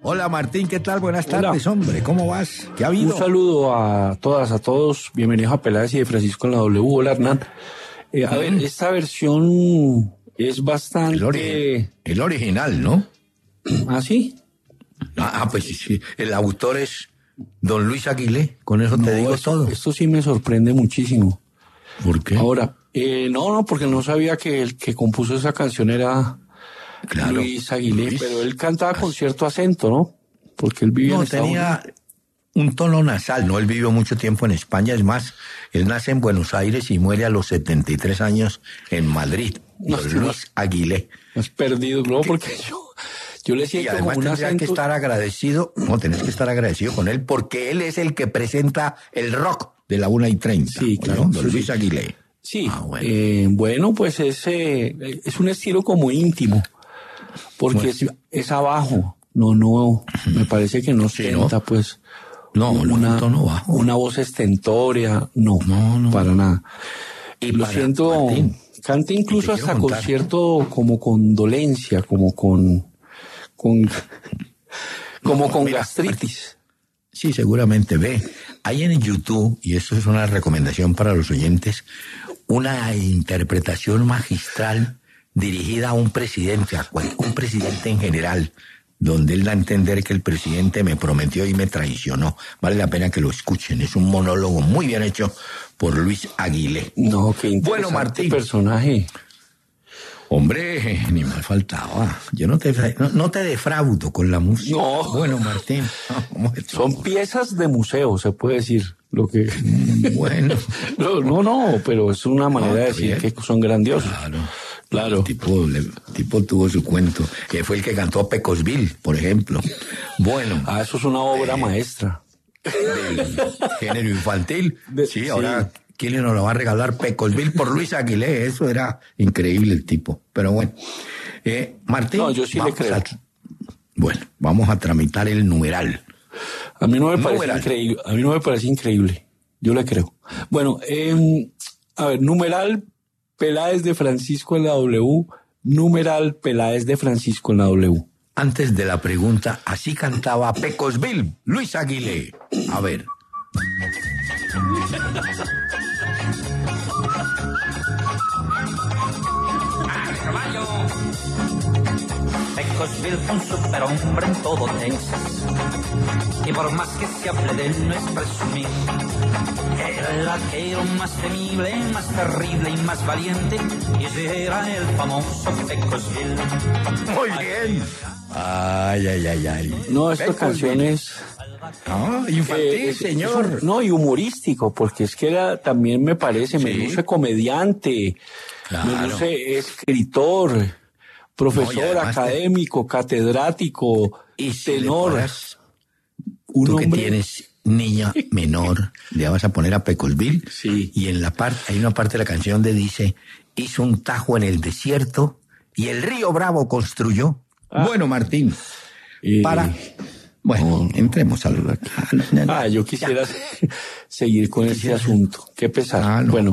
Hola Martín, ¿qué tal? Buenas tardes, hombre. ¿Cómo vas? ¿Qué ha habido? Un saludo a todas, a todos. Bienvenidos a Peláez y de Francisco en la W. Hola, Hernán. A ver, esta versión es bastante... El original, ¿no? ¿Ah, sí? Pues sí. El autor es don Luis Aguilé. Con eso te digo todo. Esto sí me sorprende muchísimo. ¿Por qué? Ahora, no, porque no sabía que el que compuso esa canción era... Claro, Luis Aguilé, pero él cantaba con cierto acento, ¿no? Porque él vivía en Estados Unidos. Tenía un tono nasal, ¿no? Él vivió mucho tiempo en España, es más, él nace en Buenos Aires y muere a los 73 años en Madrid. Luis Aguilé. Has perdido, ¿no? Porque yo le siento como un acento. Que estar agradecido, tenés que estar agradecido con él, porque él es el que presenta el rock de la 1:30. Sí, claro. ¿No? Don Luis Aguilé. Sí, bueno, pues es un estilo como íntimo. Porque es abajo, no, me parece que no ostenta, pues, tono bajo. Una voz estentoria, no, para nada. Y lo siento, Martín, canta incluso hasta con cierto, como con dolencia, como con gastritis. Sí, seguramente, hay en YouTube, y esto es una recomendación para los oyentes, una interpretación magistral dirigida a un presidente, un presidente en general, donde él da a entender que el presidente me prometió y me traicionó. Vale la pena que lo escuchen. Es un monólogo muy bien hecho por Luis Aguilé. No, qué interesante. Bueno, Martín, personaje. Hombre, ni mal faltaba. Yo no te defraudo con la música. No. Bueno, Martín. Son piezas de museo, se puede decir. Lo que... Bueno. No, pero es una manera de decir que son grandiosos. Claro. El tipo tuvo su cuento. Fue el que cantó Pecosville, por ejemplo. Bueno. Eso es una obra maestra. Del género infantil. Sí, ahora, ¿quién nos lo va a regalar? Pecosville por Luis Aguilé. Eso era increíble el tipo. Pero bueno. Martín. No, yo sí le creo. Bueno, vamos a tramitar el numeral. A mí no me parece increíble. Yo le creo. Bueno, a ver, numeral Peláez de Francisco en la W, numeral Peláez de Francisco en la W. Antes de la pregunta, así cantaba Pecosville, Luis Aguilé. A ver. Pecosville fue un superhombre en todo Texas, y por más que se hable de él no es presumir. Era el vaquero más temible, más terrible y más valiente, y ese era el famoso Pecosville. Muy bien. Ay. No, esta canción es... infantil, señor. Y humorístico, porque es que también me parece, me luce comediante, me luce escritor, profesor, académico, catedrático, y tenor. Tú que tienes niña menor, le vas a poner a Pecosville. Sí. Y hay una parte de la canción donde dice, hizo un tajo en el desierto y el río Bravo construyó. Bueno, Martín, entremos al... yo quisiera seguir con ese asunto. Qué pesar. Bueno,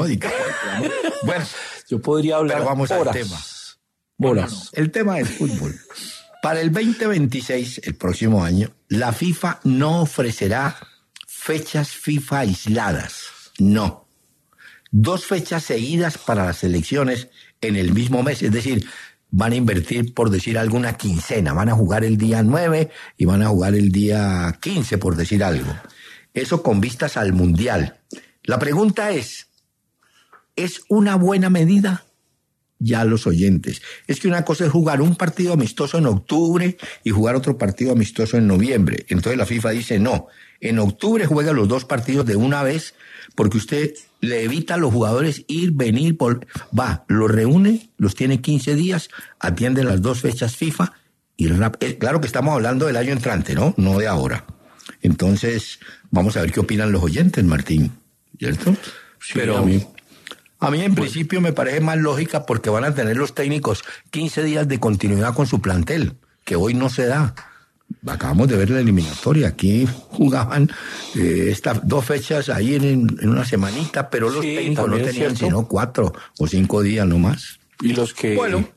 yo podría hablar pero vamos horas. Al tema. Horas. El tema es fútbol. Para el 2026, el próximo año, la FIFA no ofrecerá fechas FIFA aisladas. No. 2 fechas seguidas para las selecciones en el mismo mes. Es decir, van a invertir, por decir alguna quincena. Van a jugar el día 9 y van a jugar el día 15, por decir algo. Eso con vistas al Mundial. La pregunta ¿es una buena medida? Ya los oyentes. Es que una cosa es jugar un partido amistoso en octubre y jugar otro partido amistoso en noviembre. Entonces la FIFA dice no. En octubre juega los 2 partidos de una vez porque usted le evita a los jugadores ir, venir, los reúne, los tiene 15 días, atiende las 2 fechas FIFA y claro que estamos hablando del año entrante, ¿no? No de ahora. Entonces, vamos a ver qué opinan los oyentes, Martín. ¿Cierto? Sí, pero a mí en principio me parece más lógica porque van a tener los técnicos 15 días de continuidad con su plantel, que hoy no se da. Acabamos de ver la eliminatoria. Aquí jugaban estas 2 fechas ahí en una semanita, pero los técnicos no tenían sino 4 o 5 días nomás. Y los que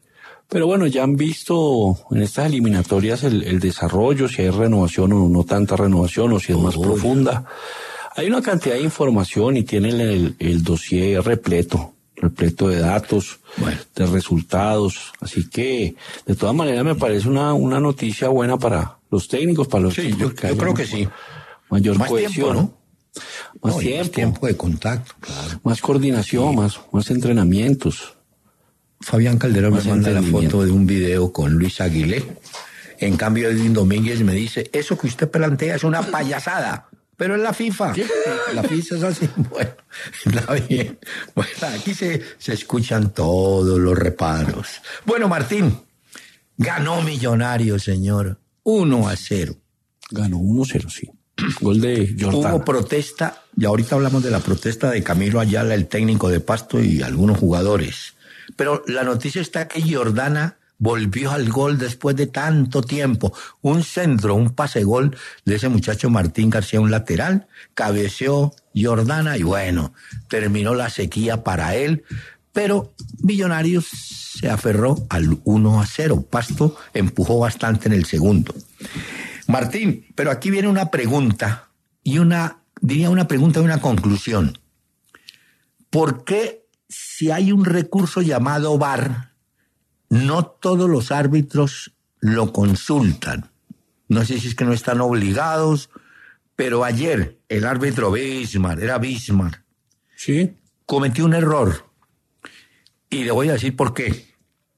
Pero bueno, ya han visto en estas eliminatorias el desarrollo, si hay renovación o no tanta renovación, o si es más profunda. Hay una cantidad de información y tienen el dossier repleto de datos, de resultados. Así que, de todas maneras, me parece una noticia buena para los técnicos, para los yo creo que sí. Mayor más cohesión, tiempo, ¿no? Más tiempo de contacto, claro. Más coordinación, más entrenamientos. Fabián Calderón me manda la foto de un video con Luis Aguilé. En cambio, Edwin Domínguez me dice, eso que usted plantea es una payasada, pero es la FIFA. La FIFA es así. Bueno, está bien. Bueno, aquí se escuchan todos los reparos. Bueno, Martín, ganó Millonarios, señor. 1-0. Ganó 1-0, sí. Gol de Jordana. Hubo protesta, y ahorita hablamos de la protesta de Camilo Ayala, el técnico de Pasto, y algunos jugadores. Pero la noticia está que Jordana volvió al gol después de tanto tiempo. Un centro, un pase gol de ese muchacho Martín García, un lateral, cabeceó Jordana y bueno, terminó la sequía para él. Pero Millonarios se aferró al 1-0. Pasto empujó bastante en el segundo. Martín, pero aquí viene una pregunta diría una pregunta y una conclusión. ¿Por qué si hay un recurso llamado VAR, no todos los árbitros lo consultan? No sé si es que no están obligados, pero ayer el árbitro Bismar, ¿sí? Cometió un error. Y le voy a decir por qué.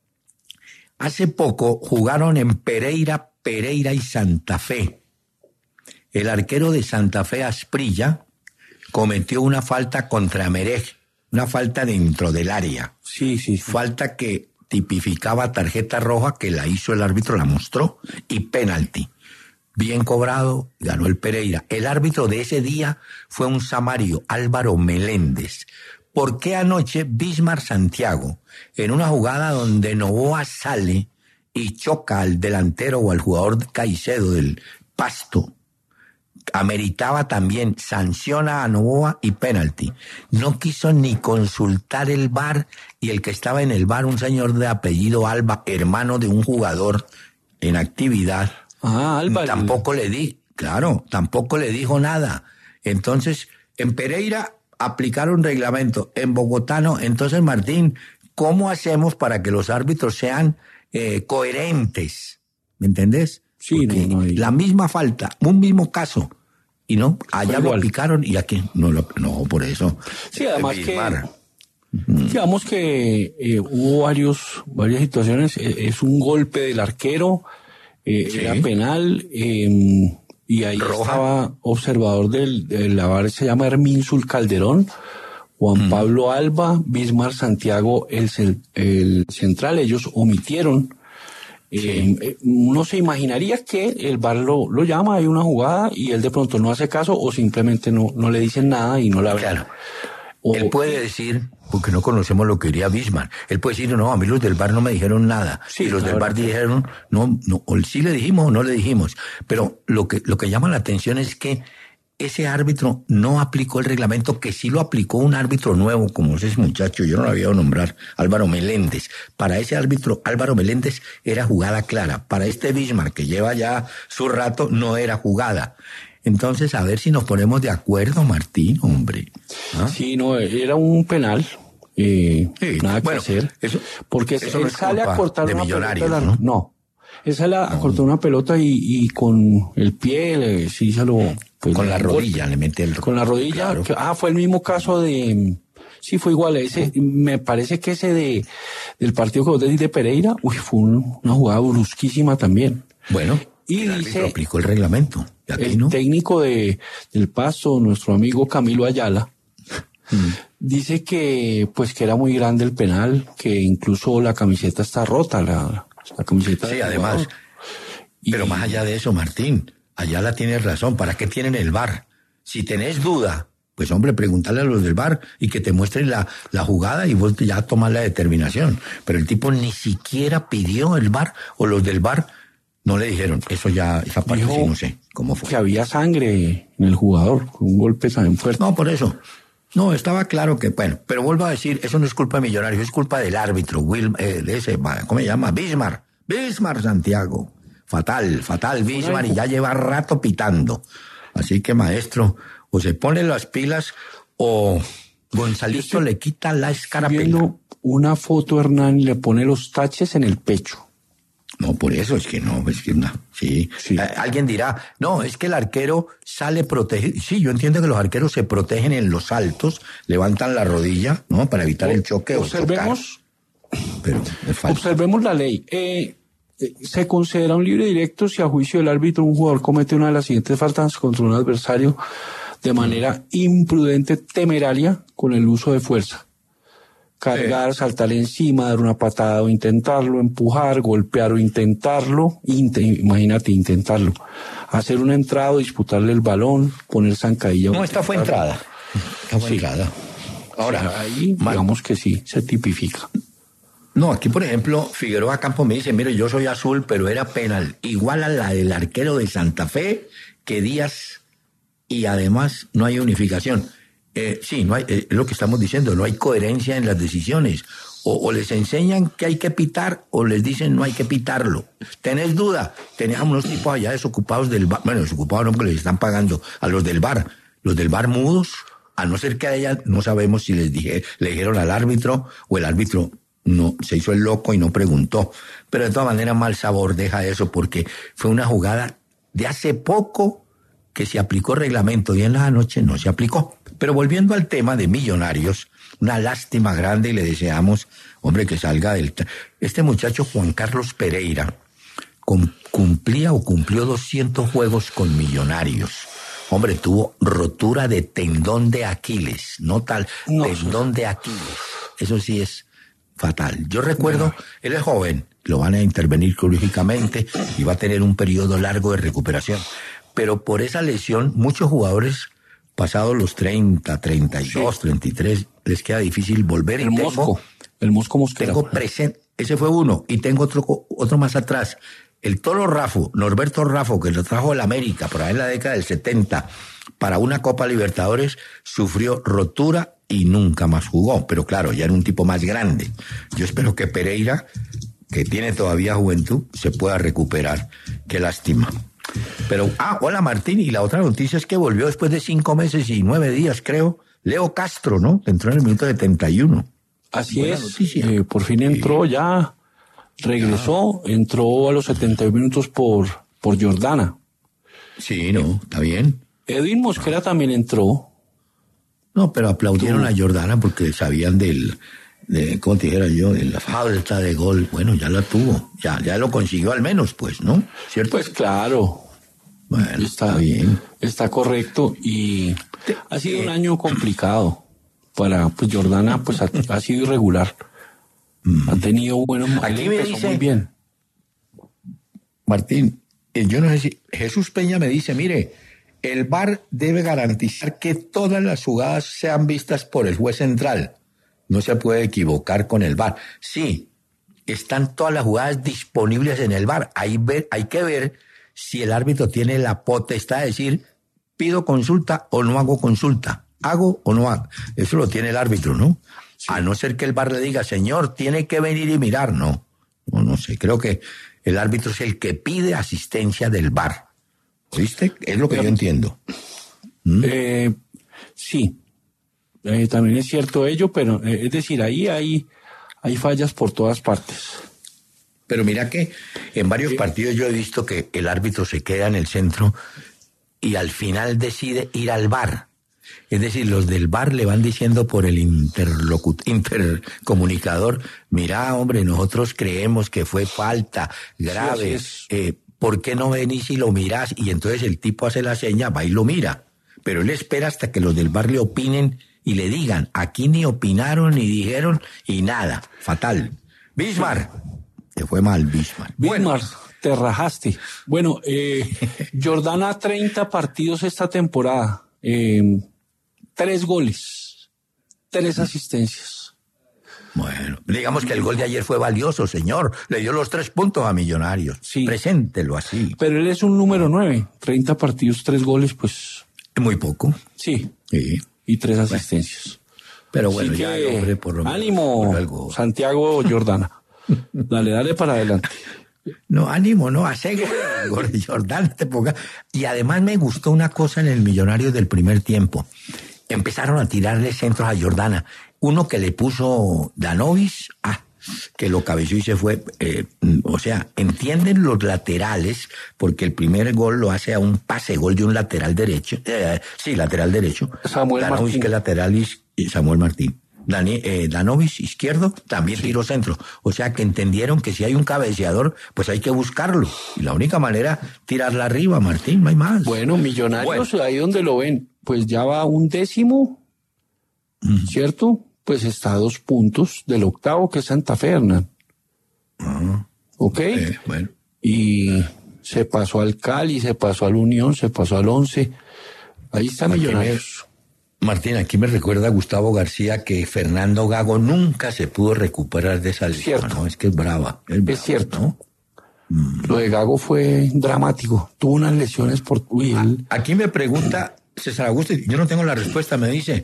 Hace poco jugaron en Pereira y Santa Fe. El arquero de Santa Fe, Asprilla, cometió una falta contra Merej, una falta dentro del área. Sí. Falta que tipificaba tarjeta roja, que la hizo el árbitro, la mostró, y penalti. Bien cobrado, ganó el Pereira. El árbitro de ese día fue un samario, Álvaro Meléndez. ¿Por qué anoche Bismar Santiago, en una jugada donde Novoa sale y choca al delantero o al jugador Caicedo del Pasto, ameritaba también, sanciona a Novoa y penalti? No quiso ni consultar el VAR, y el que estaba en el VAR, un señor de apellido Alba, hermano de un jugador en actividad, Alba, tampoco le dijo nada. Entonces, en Pereira aplicaron reglamento, en Bogotá no. Entonces, Martín, ¿cómo hacemos para que los árbitros sean coherentes? ¿Me entendés? Sí, la misma falta, un mismo caso, y no, allá lo aplicaron y aquí no, por eso. Sí, además digamos que hubo varias situaciones. Es un golpe del arquero, era penal, y ahí roja. Estaba observador del VAR, se llama Hermínsul Calderón, Juan Pablo Alba, Bismar Santiago, el central. Ellos omitieron. Uno se imaginaría que el VAR lo llama, hay una jugada y él de pronto no hace caso, o simplemente no le dicen nada y no la ven. Claro. Él puede decir, porque no conocemos lo que diría Bismar, él puede decir, no, a mí los del VAR no me dijeron nada. Sí, y los del VAR dijeron, no, o sí le dijimos o no le dijimos. Pero lo que llama la atención es que ese árbitro no aplicó el reglamento, que sí lo aplicó un árbitro nuevo, como ese muchacho, yo no lo había oído nombrar, Álvaro Meléndez. Para ese árbitro, Álvaro Meléndez, era jugada clara. Para este Bismar, que lleva ya su rato, no era jugada. Entonces, a ver si nos ponemos de acuerdo, Martín, hombre. ¿Ah? Sí, no, era un penal. Nada que hacer. Porque eso él sale a cortar de una Millonarios, pelota. No. Él sale a cortar una pelota y con el pie sí se lo... Pues, con la rodilla le mete el... Con la rodilla. Claro. Fue el mismo caso de... Sí, fue igual. Me parece que ese del partido que vos decís de Pereira, fue una jugada brusquísima también. Bueno, y el árbitro aplicó el reglamento. El técnico del Pasto, nuestro amigo Camilo Ayala, dice que era muy grande el penal, que incluso la camiseta está rota, la camiseta. Sí, además. Pero más allá de eso, Martín, Ayala tiene razón. ¿Para qué tienen el VAR? Si tenés duda, pues hombre, preguntarle a los del VAR y que te muestren la jugada y vos ya tomás la determinación. Pero el tipo ni siquiera pidió el VAR, o los del VAR no le dijeron. Eso ya, esa parte sí no sé cómo fue. Que había sangre en el jugador, con un golpe tan fuerte. No, por eso. No, estaba claro que, bueno, pero vuelvo a decir, eso no es culpa de Millonarios, es culpa del árbitro, de ese, ¿cómo se llama? Bismar Santiago. Fatal, Bismar, y ya lleva rato pitando. Así que, maestro, o se pone las pilas o Gonzalito le quita la escarapela. Viendo una foto, Hernán, y le pone los taches en el pecho. No, por eso es que no. Sí. Alguien dirá, no, es que el arquero sale protegido. Sí, yo entiendo que los arqueros se protegen en los saltos, levantan la rodilla, ¿no? Para evitar el choque. Observemos, pero observemos la ley. Se considera un libre directo si a juicio del árbitro un jugador comete una de las siguientes faltas contra un adversario de manera imprudente, temeraria, con el uso de fuerza. Cargar, saltar encima, dar una patada o intentarlo, empujar, golpear o intentarlo, imagínate, intentarlo. Hacer una entrada o disputarle el balón, poner zancadilla. No, esta fue entrada. Entrada. Ahora, ahí digamos que sí, se tipifica. No, aquí por ejemplo, Figueroa Campos me dice, mire, yo soy azul, pero era penal, igual a la del arquero de Santa Fe, que Díaz, y además no hay unificación. Sí, no hay, es lo que estamos diciendo, no hay coherencia en las decisiones. O les enseñan que hay que pitar o les dicen no hay que pitarlo. ¿Tenés duda? Teníamos unos tipos allá desocupados del VAR. Bueno, desocupados no, porque les están pagando a los del VAR. Los del VAR mudos, a no ser que a ella no sabemos si le dijeron al árbitro o el árbitro no se hizo el loco y no preguntó. Pero de todas maneras mal sabor deja eso porque fue una jugada de hace poco que se aplicó reglamento y en la noche no se aplicó. Pero volviendo al tema de Millonarios, una lástima grande y le deseamos, hombre, que salga del... Este muchacho Juan Carlos Pereira cumplió 200 juegos con Millonarios. Hombre, tuvo rotura de tendón de Aquiles, tendón de Aquiles. Eso sí es fatal. Yo recuerdo, él es joven, lo van a intervenir quirúrgicamente y va a tener un periodo largo de recuperación. Pero por esa lesión, muchos jugadores pasados los 30, 32, 33, les queda difícil volver. El Mosco Mosquera. Tengo presente, ese fue uno, y tengo otro más atrás. El Toro Raffo, Norberto Raffo, que lo trajo el América por ahí en la década del 70, para una Copa Libertadores, sufrió rotura y nunca más jugó. Pero claro, ya era un tipo más grande. Yo espero que Pereira, que tiene todavía juventud, se pueda recuperar. Qué lástima. Pero, hola Martín, y la otra noticia es que volvió después de 5 meses y 9 días, creo, Leo Castro, ¿no? Entró en el minuto 71. Así buena es, noticia. Por fin entró ya, regresó, entró a los 71 minutos por Jordana. Sí, no, está bien. Edwin Mosquera también entró. No, pero aplaudieron a Jordana porque sabían ¿cómo te dijera yo? De la falta de gol. Bueno, ya la tuvo. Ya lo consiguió al menos, pues, ¿no? ¿Cierto? Pues claro. Bueno, está bien. Está correcto y ha sido un año complicado para Jordana, pues ha sido irregular. Ha tenido buenos momentos. Aquí me dice, muy bien. Martín, yo no sé si Jesús Peña me dice, mire, el VAR debe garantizar que todas las jugadas sean vistas por el juez central. No se puede equivocar con el VAR. Sí, están todas las jugadas disponibles en el VAR. Hay que ver si el árbitro tiene la potestad de decir, pido consulta o no hago consulta, hago o no hago. Eso lo tiene el árbitro, ¿no? Sí. A no ser que el VAR le diga, señor, tiene que venir y mirar. No sé, creo que el árbitro es el que pide asistencia del VAR. ¿Viste? Es lo que yo entiendo. Sí. También es cierto ello, pero es decir, ahí hay fallas por todas partes. Pero mira que en varios partidos yo he visto que el árbitro se queda en el centro y al final decide ir al VAR. Es decir, los del VAR le van diciendo por el intercomunicador, mira, hombre, nosotros creemos que fue falta grave, ¿por qué no venís y lo mirás? Y entonces el tipo hace la seña, va y lo mira. Pero él espera hasta que los del VAR le opinen y le digan, aquí ni opinaron ni dijeron y nada, fatal. Bismar, te fue mal, Bismar. Bismar, te rajaste. Bueno, Jordana 30 partidos esta temporada, 3 goles, 3 asistencias. Bueno, digamos que el gol de ayer fue valioso, señor. Le dio los 3 puntos a Millonarios. Sí. Preséntelo así. Pero él es un número 9, 30 partidos, 3 goles, pues... Muy poco. Sí. y 3 asistencias. Pero bueno, así ya que, hombre, por lo menos, ánimo, por algo. Santiago Jordana. Dale para adelante. No, ánimo, no, hace Jordán, te ponga. Y además me gustó una cosa en el Millonarios del primer tiempo. Empezaron a tirarle centros a Jordana. Uno que le puso Danovis, que lo cabeció y se fue. O sea, entienden los laterales, porque el primer gol lo hace a un pase gol de un lateral derecho. Lateral derecho. Samuel Danovis, Martín. que es lateral, y Samuel Martín. Danovis, izquierdo, también tiró centro. O sea que entendieron que si hay un cabeceador, pues hay que buscarlo. Y la única manera, tirarla arriba, Martín, no hay más. Bueno, Millonarios, ahí donde lo ven, pues ya va 11º, ¿cierto? Pues está a 2 puntos del 8º, que es Santa Fe, Hernán. ¿Ok? Bueno. Y se pasó al Cali, se pasó al Unión, se pasó al 11. Ahí está Millonarios. Martín, aquí me recuerda Gustavo García que Fernando Gago nunca se pudo recuperar de esa lesión. Cierto. ¿No? Es que es brava. Es cierto. ¿No? Lo de Gago fue dramático. Tuvo unas lesiones por... Aquí me pregunta César Augusto, yo no tengo la respuesta, me dice,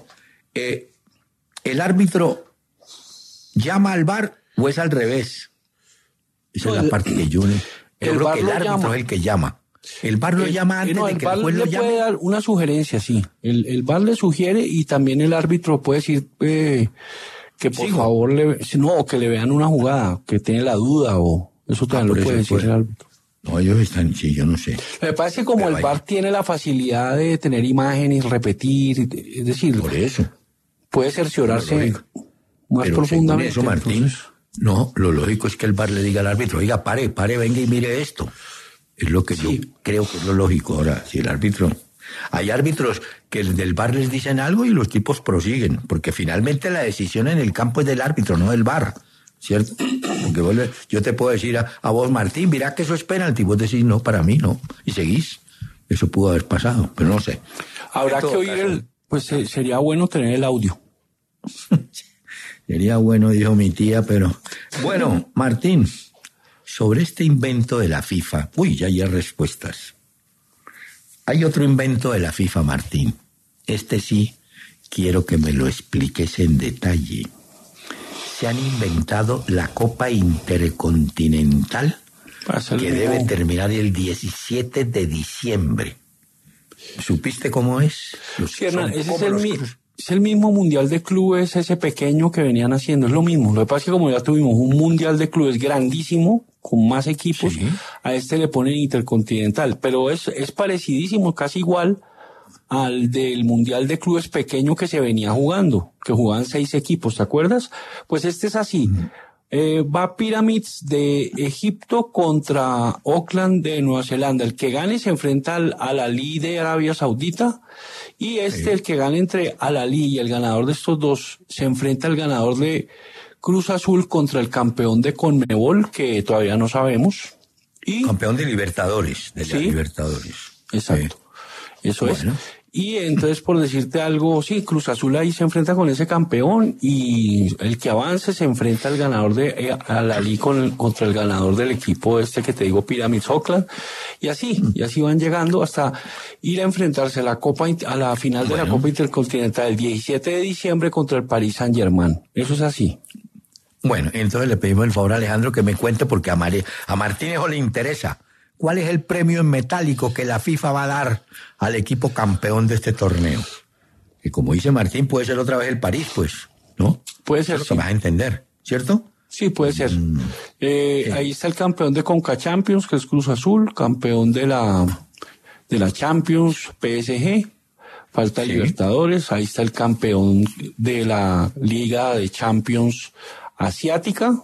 ¿el árbitro llama al VAR o es al revés? Esa es la parte que yo creo que el árbitro es el que llama. El VAR lo llama antes de que el juez lo llame. El VAR le puede dar una sugerencia, sí. El VAR le sugiere y también el árbitro puede decir que por favor que le vean una jugada, que tiene la duda o eso también lo puede decir el árbitro. No, ellos están, yo no sé. Me parece que como el VAR tiene la facilidad de tener imágenes, repetir, es decir, por eso puede cerciorarse más profundamente. Eso, Martín, no, lo lógico es que el VAR le diga al árbitro, oiga, pare, venga y mire esto. Es lo que yo creo que es lo lógico. Ahora, si el árbitro... Hay árbitros que del VAR les dicen algo y los tipos prosiguen, porque finalmente la decisión en el campo es del árbitro, no del VAR, ¿cierto? Porque yo te puedo decir a vos, Martín, mira que eso es penalti, vos decís, no, para mí no, y seguís. Eso pudo haber pasado, pero no sé. Habrá que oír pues sería bueno tener el audio. Sería bueno, dijo mi tía, pero... Bueno, Martín... Sobre este invento de la FIFA, ya hay respuestas. Hay otro invento de la FIFA, Martín. Este sí, quiero que me lo expliques en detalle. Se han inventado la Copa Intercontinental, que debe terminar el 17 de diciembre. ¿Supiste cómo es? Es el mismo Mundial de Clubes, ese pequeño que venían haciendo, es lo mismo. Lo que pasa es que como ya tuvimos un Mundial de Clubes grandísimo, con más equipos, a este le ponen Intercontinental, pero es parecidísimo, casi igual al del Mundial de Clubes pequeño que se venía jugando, que jugaban 6 equipos, ¿te acuerdas? Pues este es así. Va Pyramids de Egipto contra Auckland de Nueva Zelanda. El que gane se enfrenta al Al-Ahly de Arabia Saudita y el que gane entre Al-Ahly y el ganador de estos dos se enfrenta al ganador de Cruz Azul contra el campeón de Conmebol, que todavía no sabemos. Campeón de Libertadores. Libertadores. Exacto. Eso es. Y entonces, por decirte algo, Cruz Azul ahí se enfrenta con ese campeón y el que avance se enfrenta al ganador de Al-Ahly contra el ganador del equipo que te digo, Pyramids Auckland, y así van llegando hasta ir a enfrentarse a la final de la Copa Intercontinental el 17 de diciembre contra el Paris Saint-Germain. Eso es así. Bueno, entonces le pedimos el favor a Alejandro que me cuente, porque a Martínez le interesa. ¿Cuál es el premio en metálico que la FIFA va a dar al equipo campeón de este torneo? Que como dice Martín, puede ser otra vez el París, pues, ¿no? Puede ser, sí. Vas a entender, ¿cierto? Sí, puede ser. Ahí está el campeón de Conca Champions, que es Cruz Azul, campeón de la Champions, PSG, falta Libertadores, ahí está el campeón de la Liga de Champions Asiática,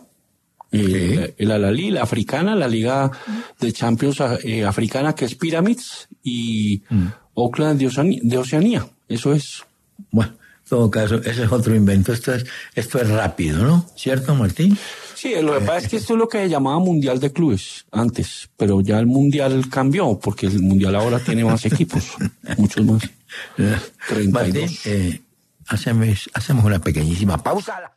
el Al-Ahly, la africana, la Liga de Champions africana, que es Pyramids, y Auckland de Oceanía. Eso es. Bueno, en todo caso, ese es otro invento. Esto es rápido, ¿no? ¿Cierto, Martín? Sí, lo que pasa es que esto es lo que se llamaba Mundial de Clubes antes, pero ya el Mundial cambió, porque el Mundial ahora tiene más equipos, muchos más. 32. Martín, hacemos una pequeñísima pausa.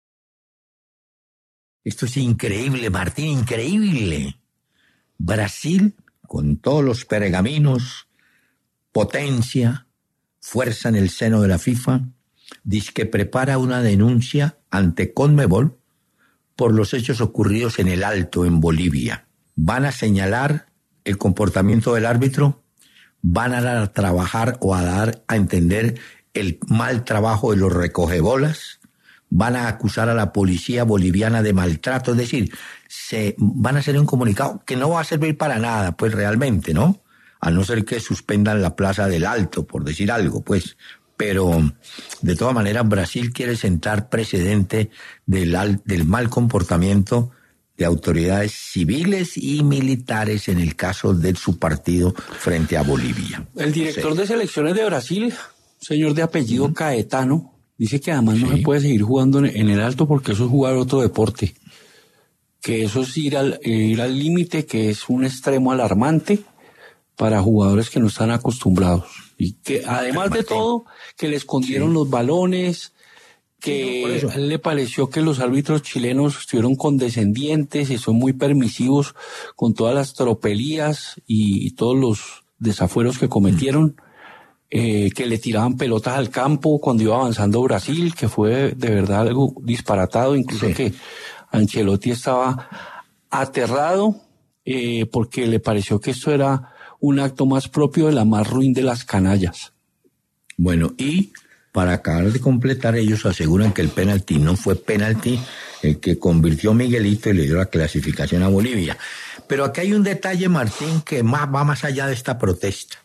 Esto es increíble, Martín, increíble. Brasil, con todos los pergaminos, potencia, fuerza en el seno de la FIFA, dice que prepara una denuncia ante Conmebol por los hechos ocurridos en el Alto, en Bolivia. Van a señalar el comportamiento del árbitro, van a dar a trabajar o a dar a entender el mal trabajo de los recogebolas, van a acusar a la policía boliviana de maltrato, es decir, van a hacer un comunicado que no va a servir para nada, pues realmente, ¿no? A no ser que suspendan la Plaza del Alto, por decir algo, pues. Pero, de todas maneras, Brasil quiere sentar precedente del mal comportamiento de autoridades civiles y militares en el caso de su partido frente a Bolivia. El director de selecciones de Brasil, señor de apellido Caetano, dice que además no se puede seguir jugando en el Alto porque eso es jugar otro deporte, que eso es ir al límite, que es un extremo alarmante para jugadores que no están acostumbrados. Y que además de todo, que le escondieron los balones, que a él le pareció que los árbitros chilenos estuvieron condescendientes y son muy permisivos con todas las tropelías y todos los desafueros que cometieron, que le tiraban pelotas al campo cuando iba avanzando Brasil, que fue de verdad algo disparatado, incluso que Ancelotti estaba aterrado porque le pareció que esto era un acto más propio de la más ruin de las canallas. Bueno, y para acabar de completar, ellos aseguran que el penalti no fue penalti, el que convirtió Miguelito y le dio la clasificación a Bolivia. Pero aquí hay un detalle, Martín, que va más allá de esta protesta.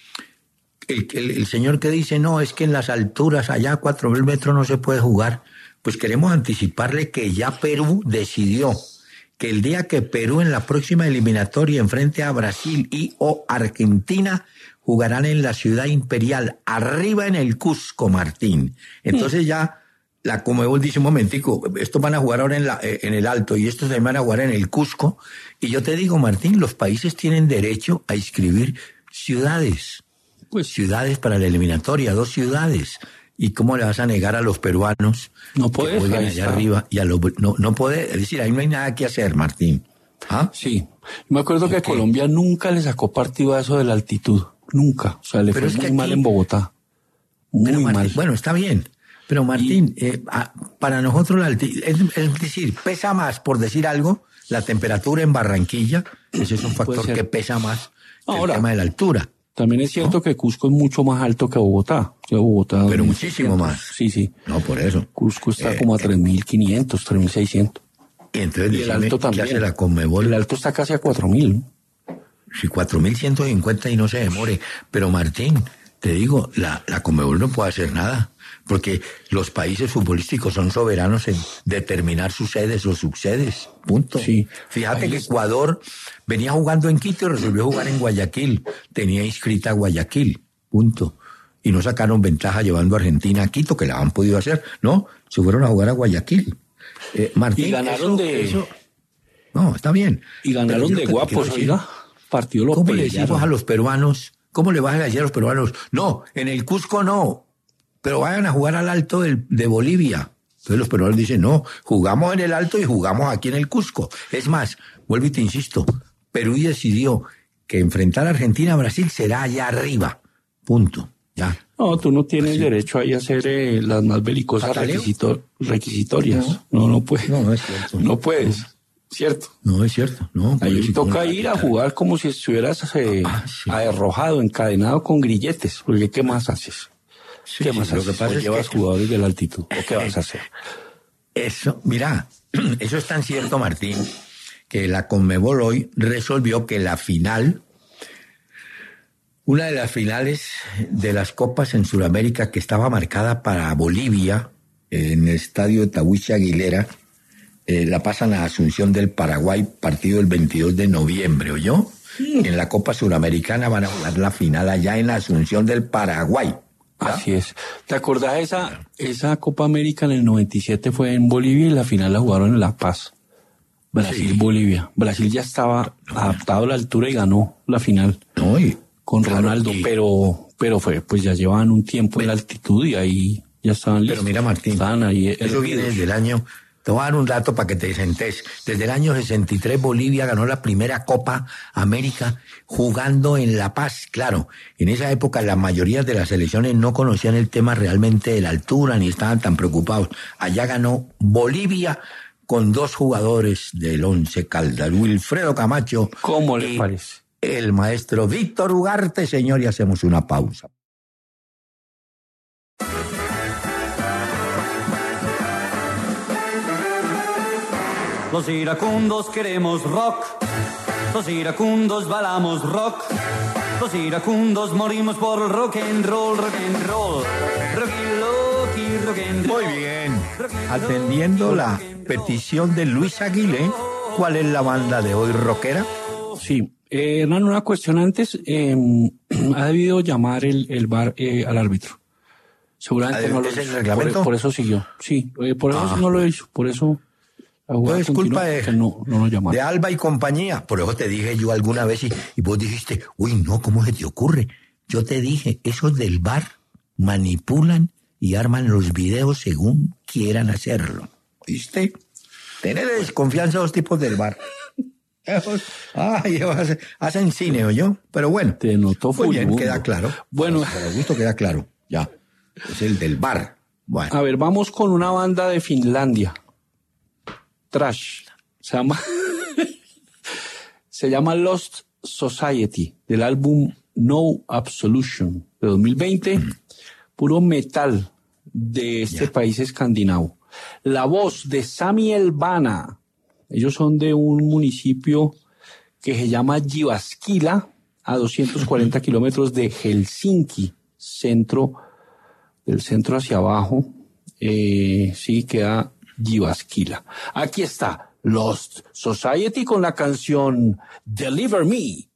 El señor que dice, no, es que en las alturas, allá a 4.000 metros no se puede jugar, pues queremos anticiparle que ya Perú decidió que el día que Perú en la próxima eliminatoria enfrente a Brasil y o Argentina jugarán en la Ciudad Imperial, arriba en el Cusco, Martín. Entonces ya la Conmebol dice, un momentico, estos van a jugar ahora en el Alto y estos van a jugar en el Cusco. Y yo te digo, Martín, los países tienen derecho a inscribir ciudades. Pues ciudades para la eliminatoria, 2 ciudades. ¿Y cómo le vas a negar a los peruanos no puedes, que jueguen allá arriba? Y no puede, es decir, ahí no hay nada que hacer, Martín. ¿Ah? Sí, me acuerdo que Colombia nunca le sacó partido a eso de la altitud, nunca. O sea, le fue muy mal en Bogotá, muy mal. Bueno, está bien, pero Martín, para nosotros la altitud, es decir, pesa más, por decir algo, la temperatura en Barranquilla, ese es un factor que pesa más que el tema de la altura. También es cierto que Cusco es mucho más alto que Bogotá. O sea, Bogotá pero muchísimo más. Sí. No, por eso. Cusco está como a 3.500, 3.600. Y entonces, el alto también. ¿Qué hace la Conmebol? El alto está casi a 4.000. Sí, 4.150 y no se demore. Pero Martín, te digo, la Conmebol no puede hacer nada. Porque los países futbolísticos son soberanos en determinar sus sedes o subsedes. Punto. Sí. Fíjate que Ecuador venía jugando en Quito y resolvió jugar en Guayaquil. Tenía inscrita Guayaquil. Punto. Y no sacaron ventaja llevando a Argentina a Quito, que la han podido hacer. No, se fueron a jugar a Guayaquil. Martín, y ganaron no, está bien. Y ganaron de guapos, oiga. Partido lo ¿Cómo le decimos a los peruanos? ¿Cómo le vas a decir a los peruanos? No, en el Cusco no. Pero vayan a jugar al Alto de Bolivia. Entonces los peruanos dicen, no, jugamos en el Alto y jugamos aquí en el Cusco. Es más, vuelvo y te insisto, Perú decidió que enfrentar a Argentina a Brasil será allá arriba. Punto. Ya. No, tú no tienes derecho ahí a hacer las más belicosas requisitorias. No puedes. No es cierto. No puedes. ¿Cierto? No es cierto. No, ahí toca ir a jugar como si estuvieras arrojado, encadenado con grilletes. Porque ¿qué más haces? ¿Qué más haces? Lo que pasa es llevas jugadores de la altitud. ¿O qué vas a hacer? Eso, mira, eso es tan cierto, Martín, que la Conmebol hoy resolvió que la final, una de las finales de las copas en Sudamérica que estaba marcada para Bolivia, en el estadio de Tahuichi Aguilera, la pasan a Asunción del Paraguay, partido el 22 de noviembre, ¿oyó? En la Copa Suramericana van a jugar la final allá en Asunción del Paraguay. ¿Ya? Así es. ¿Te acordás esa Copa América en el 97 fue en Bolivia y la final la jugaron en La Paz? Brasil-Bolivia. Brasil ya estaba adaptado a la altura y ganó la final con Ronaldo, pero fue, pues ya llevaban un tiempo en la altitud y ahí ya estaban listos. Pero mira, Martín, estaban ahí eso viene desde el año Te voy a dar un dato para que te sentes. Desde el año 63 Bolivia ganó la primera Copa América jugando en La Paz. Claro, en esa época la mayoría de las selecciones no conocían el tema realmente de la altura ni estaban tan preocupados. Allá ganó Bolivia con 2 jugadores del Once Caldas, Wilfredo Camacho. ¿Cómo le parece? El maestro Víctor Ugarte, señor, y hacemos una pausa. Los iracundos queremos rock, los iracundos bailamos rock, los iracundos morimos por el rock and roll, rock and roll, rock and roll. Muy bien, atendiendo la petición de Luis Aguilé, ¿cuál es la banda de hoy rockera? Sí, Hernán, una cuestión antes, ha debido llamar el VAR al árbitro. Seguramente no lo hizo. ¿Es el reglamento? Por eso siguió, sí, por eso no lo hizo, por eso... No es culpa de, no de Alba y compañía. Por eso te dije yo alguna vez y vos dijiste, uy, no, ¿cómo se te ocurre? Yo te dije, esos del VAR manipulan y arman los videos según quieran hacerlo. ¿Oíste? Tener desconfianza a los tipos del VAR. Hacen cine, ¿oyó? Pero bueno. Te notó muy bien, queda claro. Bueno. Para gusto queda claro. Ya. Es el del VAR. Bueno. A ver, vamos con una banda de Finlandia. Trash. Se llama Lost Society, del álbum No Absolution de 2020. Puro metal de este país escandinavo. La voz de Sami Elvana. Ellos son de un municipio que se llama Jyväskylä, a 240 kilómetros de Helsinki, del centro hacia abajo. Sí, queda Jyväskylä. Aquí está Lost Society con la canción Deliver Me.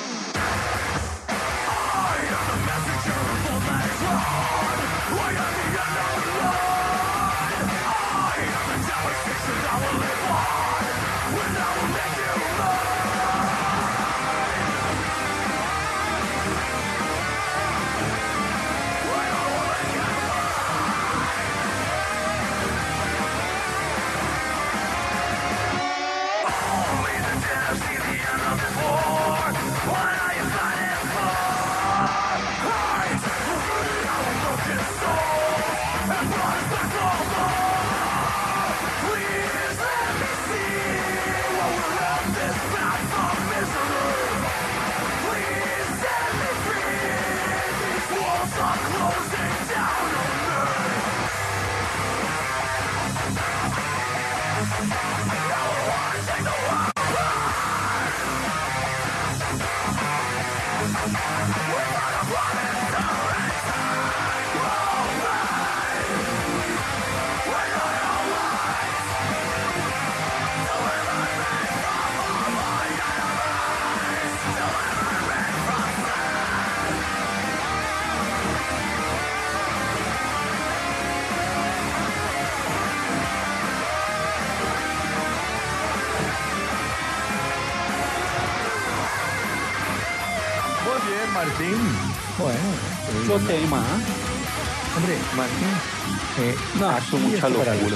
Martín. Bueno. Mucho tema. Hombre, Martín. Eso mucha locura.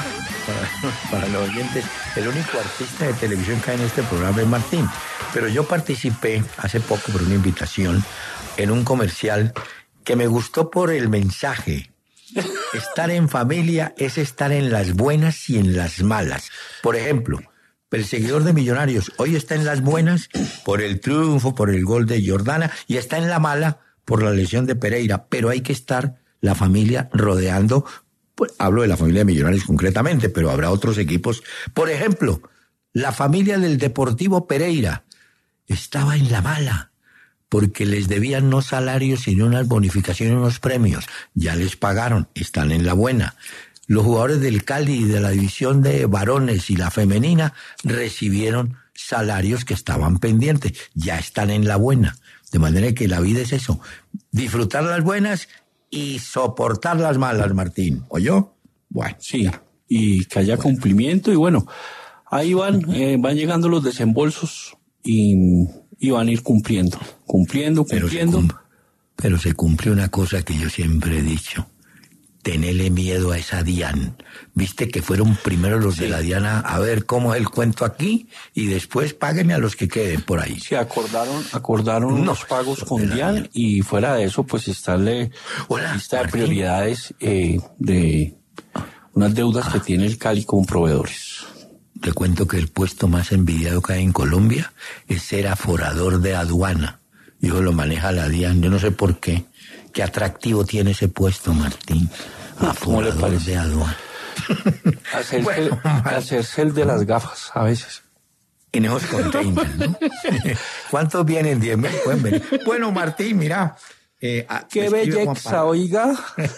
Para los oyentes, el único artista de televisión que hay en este programa es Martín. Pero yo participé hace poco por una invitación en un comercial que me gustó por el mensaje. Estar en familia es estar en las buenas y en las malas. Por ejemplo, el seguidor de Millonarios hoy está en las buenas por el triunfo, por el gol de Jordana, y está en la mala por la lesión de Pereira. Pero hay que estar la familia rodeando, pues, hablo de la familia de Millonarios concretamente, pero habrá otros equipos. Por ejemplo, la familia del Deportivo Pereira estaba en la mala porque les debían no salarios sino unas bonificaciones y unos premios. Ya les pagaron, están en la buena. Los jugadores del Cali y de la división de varones y la femenina recibieron salarios que estaban pendientes. Ya están en la buena. De manera que la vida es eso. Disfrutar las buenas y soportar las malas, Martín. ¿Oyó? Bueno. Sí, y que haya cumplimiento. Y bueno, ahí van llegando los desembolsos y van a ir cumpliendo. Pero se cumple una cosa que yo siempre he dicho. tenele miedo a esa DIAN. Viste que fueron primero los de la DIAN a ver cómo es el cuento aquí y después páguenme a los que queden por ahí. Sí, acordaron los pagos con DIAN y fuera de eso pues está la lista de prioridades de unas deudas que tiene el Cali con proveedores. Te cuento que el puesto más envidiado que hay en Colombia es ser aforador de aduana. Y eso lo maneja la DIAN. Yo no sé por qué. Qué atractivo tiene ese puesto, Martín. Aforador de aduana. Hacerse el de las gafas, a veces. En esos containers, ¿no? ¿Cuántos vienen? 10,000 pueden venir. Bueno, Martín, mira. ¡Qué belleza, oiga!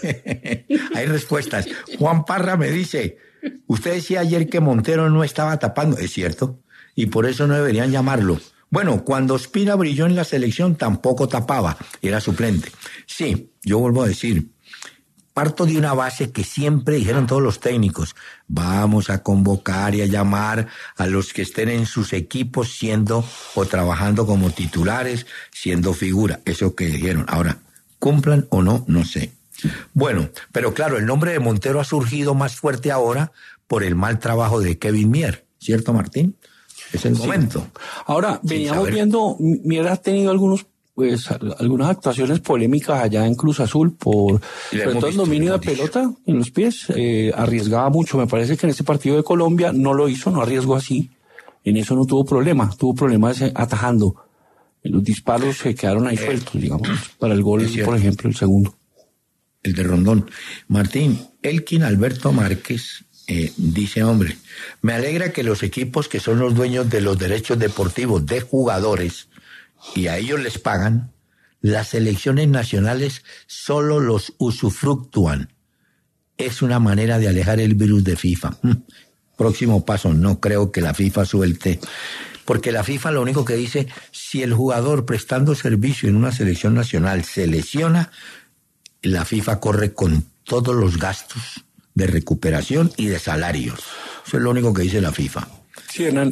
Hay respuestas. Juan Parra me dice, usted decía ayer que Montero no estaba tapando. Es cierto. Y por eso no deberían llamarlo. Bueno, cuando Ospina brilló en la selección tampoco tapaba, era suplente. Sí, yo vuelvo a decir, parto de una base que siempre dijeron todos los técnicos, vamos a convocar y a llamar a los que estén en sus equipos siendo o trabajando como titulares, siendo figura, eso que dijeron. Ahora, cumplan o no, no sé. Bueno, pero claro, el nombre de Montero ha surgido más fuerte ahora por el mal trabajo de Kevin Mier, ¿cierto, Martín? Es el momento. Ahora, veníamos viendo, Mier ha tenido algunas actuaciones polémicas allá en Cruz Azul por todo el dominio de pelota en los pies. Arriesgaba mucho. Me parece que en este partido de Colombia no lo hizo, no arriesgó así. En eso no tuvo problema. Tuvo problemas atajando. Los disparos se quedaron ahí sueltos, digamos, para el gol, por ejemplo, el segundo. El de Rondón. Martín, Elkin Alberto Márquez dice, hombre, me alegra que los equipos que son los dueños de los derechos deportivos de jugadores y a ellos les pagan, las selecciones nacionales solo los usufructúan. Es una manera de alejar el virus de FIFA. Próximo paso, no creo que la FIFA suelte, porque la FIFA lo único que dice, si el jugador prestando servicio en una selección nacional se lesiona, la FIFA corre con todos los gastos de recuperación y de salarios. Eso es lo único que dice la FIFA. Sí, en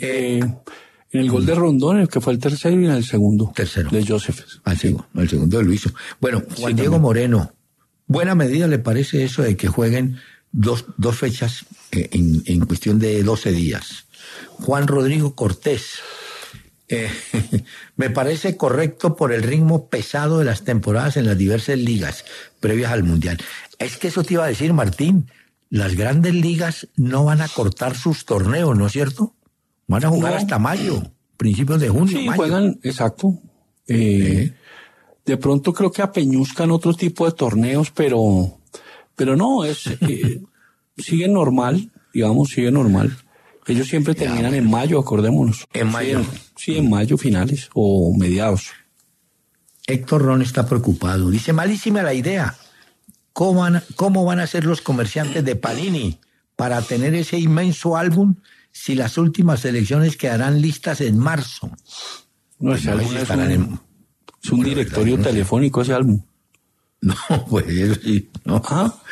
el gol de Rondón, el que fue el tercero y en el segundo. Tercero. De Joseph. El segundo lo hizo. Bueno, Juan Diego Moreno, ¿buena medida le parece eso de que jueguen dos fechas en cuestión de 12 días? Juan Rodrigo Cortés, me parece correcto por el ritmo pesado de las temporadas en las diversas ligas previas al Mundial. Es que eso te iba a decir, Martín, las grandes ligas no van a cortar sus torneos, ¿no es cierto? Van a jugar hasta mayo, principios de junio. Sí, mayo. Juegan, exacto. De pronto creo que apeñuzcan otro tipo de torneos, pero no, sigue normal, digamos, sigue normal. Ellos siempre terminan en mayo, acordémonos. En mayo. Sí, en mayo finales o mediados. Héctor Ron está preocupado. Dice, malísima la idea. ¿Cómo van a ser los comerciantes de Panini para tener ese inmenso álbum si las últimas selecciones quedarán listas en marzo? No, ese álbum es un directorio telefónico, ese álbum. No, pues eso sí. No.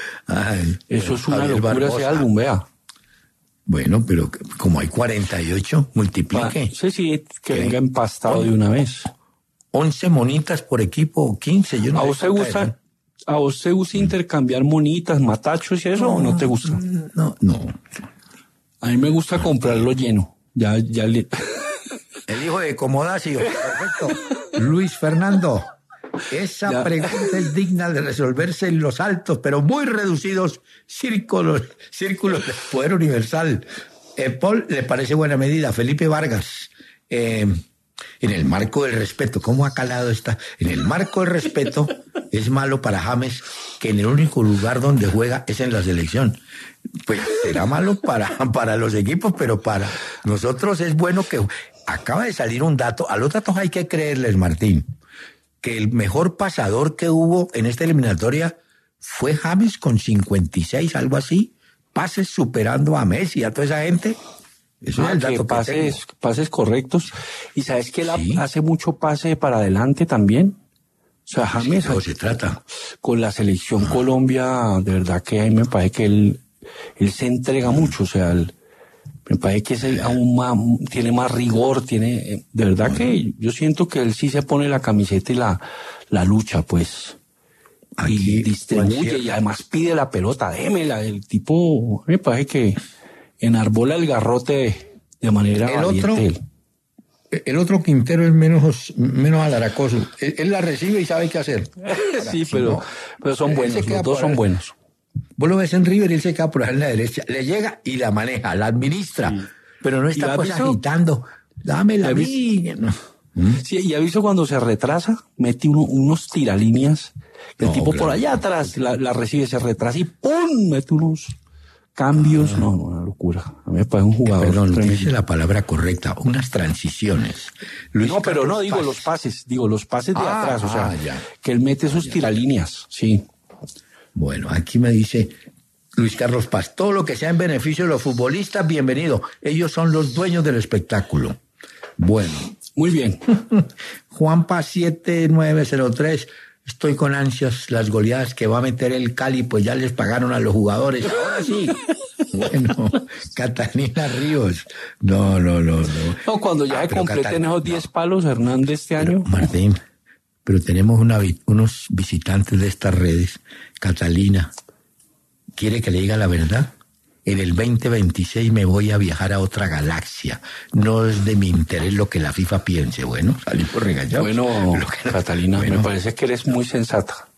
Eso es una locura, Barbosa. Ese álbum, vea. Bueno, pero como hay 48, multiplique. Sí, que venga empastado de una vez. 11 monitas por equipo o 15, yo no sé. ¿A vos te gusta intercambiar monitas, matachos y eso o no te gusta? No. A mí me gusta comprarlo lleno. El hijo de Comodacio. Perfecto. Luis Fernando. Esa pregunta es digna de resolverse en los altos, pero muy reducidos círculos de poder universal. Paul, le parece buena medida. Felipe Vargas. En el marco del respeto, ¿cómo ha calado esta? En el marco del respeto, es malo para James que en el único lugar donde juega es en la selección. Pues será malo para los equipos, pero para nosotros es bueno que... Acaba de salir un dato, a los datos hay que creerles, Martín, que el mejor pasador que hubo en esta eliminatoria fue James con 56, algo así, pases superando a Messi, a toda esa gente... Eso es el dato pases correctos. Y sabes que él hace mucho pase para adelante también. O sea, James, se trata. Con la selección Colombia, de verdad que a mí me parece que él se entrega mucho. O sea, me parece que tiene más rigor, de verdad que yo siento que él sí se pone la camiseta y la lucha, pues. y distribuye y además pide la pelota, démela. El tipo, me parece que enarbola el garrote de manera valiente. El otro Quintero es menos alaracoso. Él la recibe y sabe qué hacer. Sí, pero son buenos, los dos son buenos. Vos lo ves en River y él se queda por ahí en la derecha. Le llega y la maneja, la administra. Sí. Pero no está pues agitando. Dámela a mí. No. Sí, y ha visto cuando se retrasa, mete unos tiralíneas. El tipo claro, por allá atrás la recibe, se retrasa y ¡pum! Mete unos cambios. No, una locura. A mí me parece un jugador. Perdón, dice la palabra correcta. Unas transiciones. Luis no, pero no, digo los pases de atrás. O sea, que él mete sus tiralíneas. Sí. Bueno, aquí me dice Luis Carlos Paz, todo lo que sea en beneficio de los futbolistas, bienvenido. Ellos son los dueños del espectáculo. Bueno. Muy bien. Juanpa 7903, estoy con ansias las goleadas que va a meter el Cali, pues ya les pagaron a los jugadores. Ahora sí. Bueno, Catalina Ríos. No. No, cuando ya se completen esos 10 palos, Hernández, este año. Martín, pero tenemos unos visitantes de estas redes. Catalina, ¿quiere que le diga la verdad? En el 2026 me voy a viajar a otra galaxia. No es de mi interés lo que la FIFA piense. Bueno, salí por regañado. Bueno, Catalina, me parece que eres muy sensata.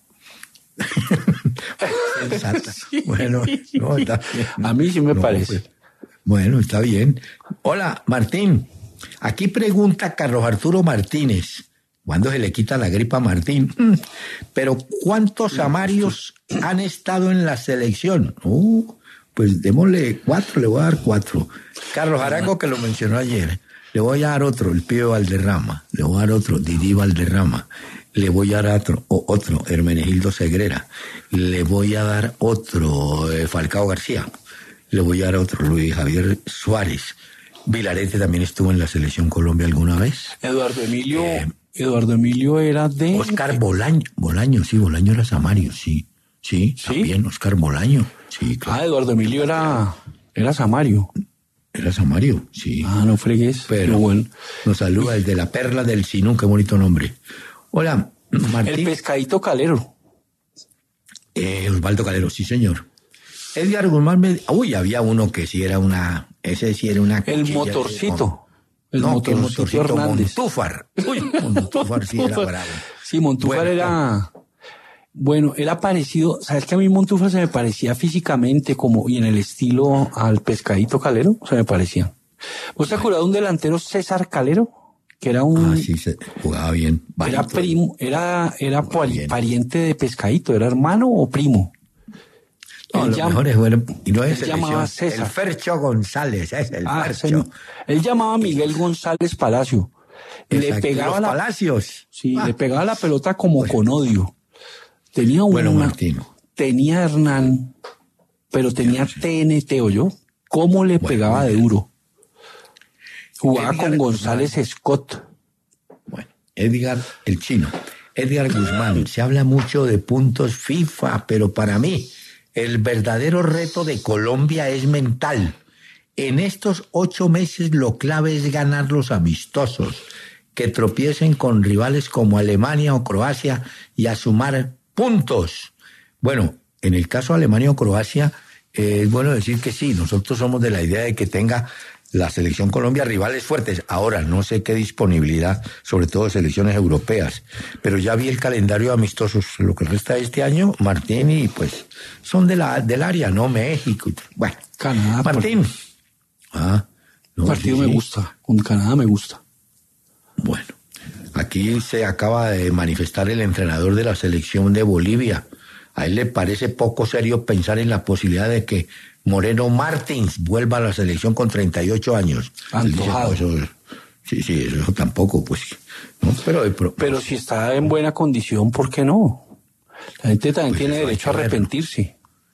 Sensata. Sí. Bueno, no, está bien. A mí sí me parece. Pues, bueno, está bien. Hola, Martín. Aquí pregunta Carlos Arturo Martínez. ¿Cuándo se le quita la gripa a Martín? Pero ¿cuántos Amarios han estado en la selección? Pues démosle 4, le voy a dar 4. Carlos Arango, que lo mencionó ayer. Le voy a dar otro, el Pío Valderrama. Le voy a dar otro, Didi Valderrama. Le voy a dar otro, Hermenegildo Segrera. Le voy a dar otro, Falcao García. Le voy a dar otro, Luis Javier Suárez. Vilarete también estuvo en la Selección Colombia alguna vez. Eduardo Emilio era de... Oscar Bolaño, sí, Bolaño era Samario, sí. Sí, también Oscar Bolaño. Sí, claro. Eduardo Emilio era Samario. Era Samario, sí. No fregues. Pero bueno. Nos saluda desde la Perla del Sinú, qué bonito nombre. Hola, Martín. El Pescadito Calero. Osvaldo Calero, sí, señor. Edgar Guzmán había uno que sí era una... Ese sí era una... El motorcito. El motorcito Hernández. Montúfar. Montúfar sí era bravo. Sí, Montúfar era... Bueno, era parecido, ¿sabes que a mí Montúfar se me parecía físicamente como y en el estilo al Pescadito Calero? Se me parecía. ¿Vos te acuerdas de un delantero César Calero? Que era un... sí, se jugaba bien. Era primo, era pariente de Pescadito, ¿era hermano o primo? No, lo mejor es bueno. Y no es él llamaba César. El Fercho González, es el Fercho. Él llamaba Miguel González Palacio. Exacto, le pegaba Palacios. Sí, le pegaba la pelota como con odio. Tenía tenía Hernán, pero tenía TNT, ¿oyó? ¿Cómo le pegaba de duro? Jugaba con González Scott. Bueno, Edgar, el chino. Edgar Guzmán, se habla mucho de puntos FIFA, pero para mí el verdadero reto de Colombia es mental. En estos 8 meses lo clave es ganar los amistosos, que tropiecen con rivales como Alemania o Croacia y a sumar puntos. Bueno, en el caso de Alemania o Croacia, es bueno decir que sí, nosotros somos de la idea de que tenga la selección Colombia rivales fuertes. Ahora, no sé qué disponibilidad, sobre todo de selecciones europeas, pero ya vi el calendario de amistosos, lo que resta de este año, Martín, y pues son del área, ¿no? México. Bueno, Canadá. Martín. El partido me gusta, con Canadá me gusta. Bueno. Aquí se acaba de manifestar el entrenador de la selección de Bolivia. A él le parece poco serio pensar en la posibilidad de que Moreno Martins vuelva a la selección con 38 años. Antojado. Sí, eso tampoco, pues. ¿no? Pero si está en buena condición, ¿por qué no? La gente también tiene derecho a arrepentirse.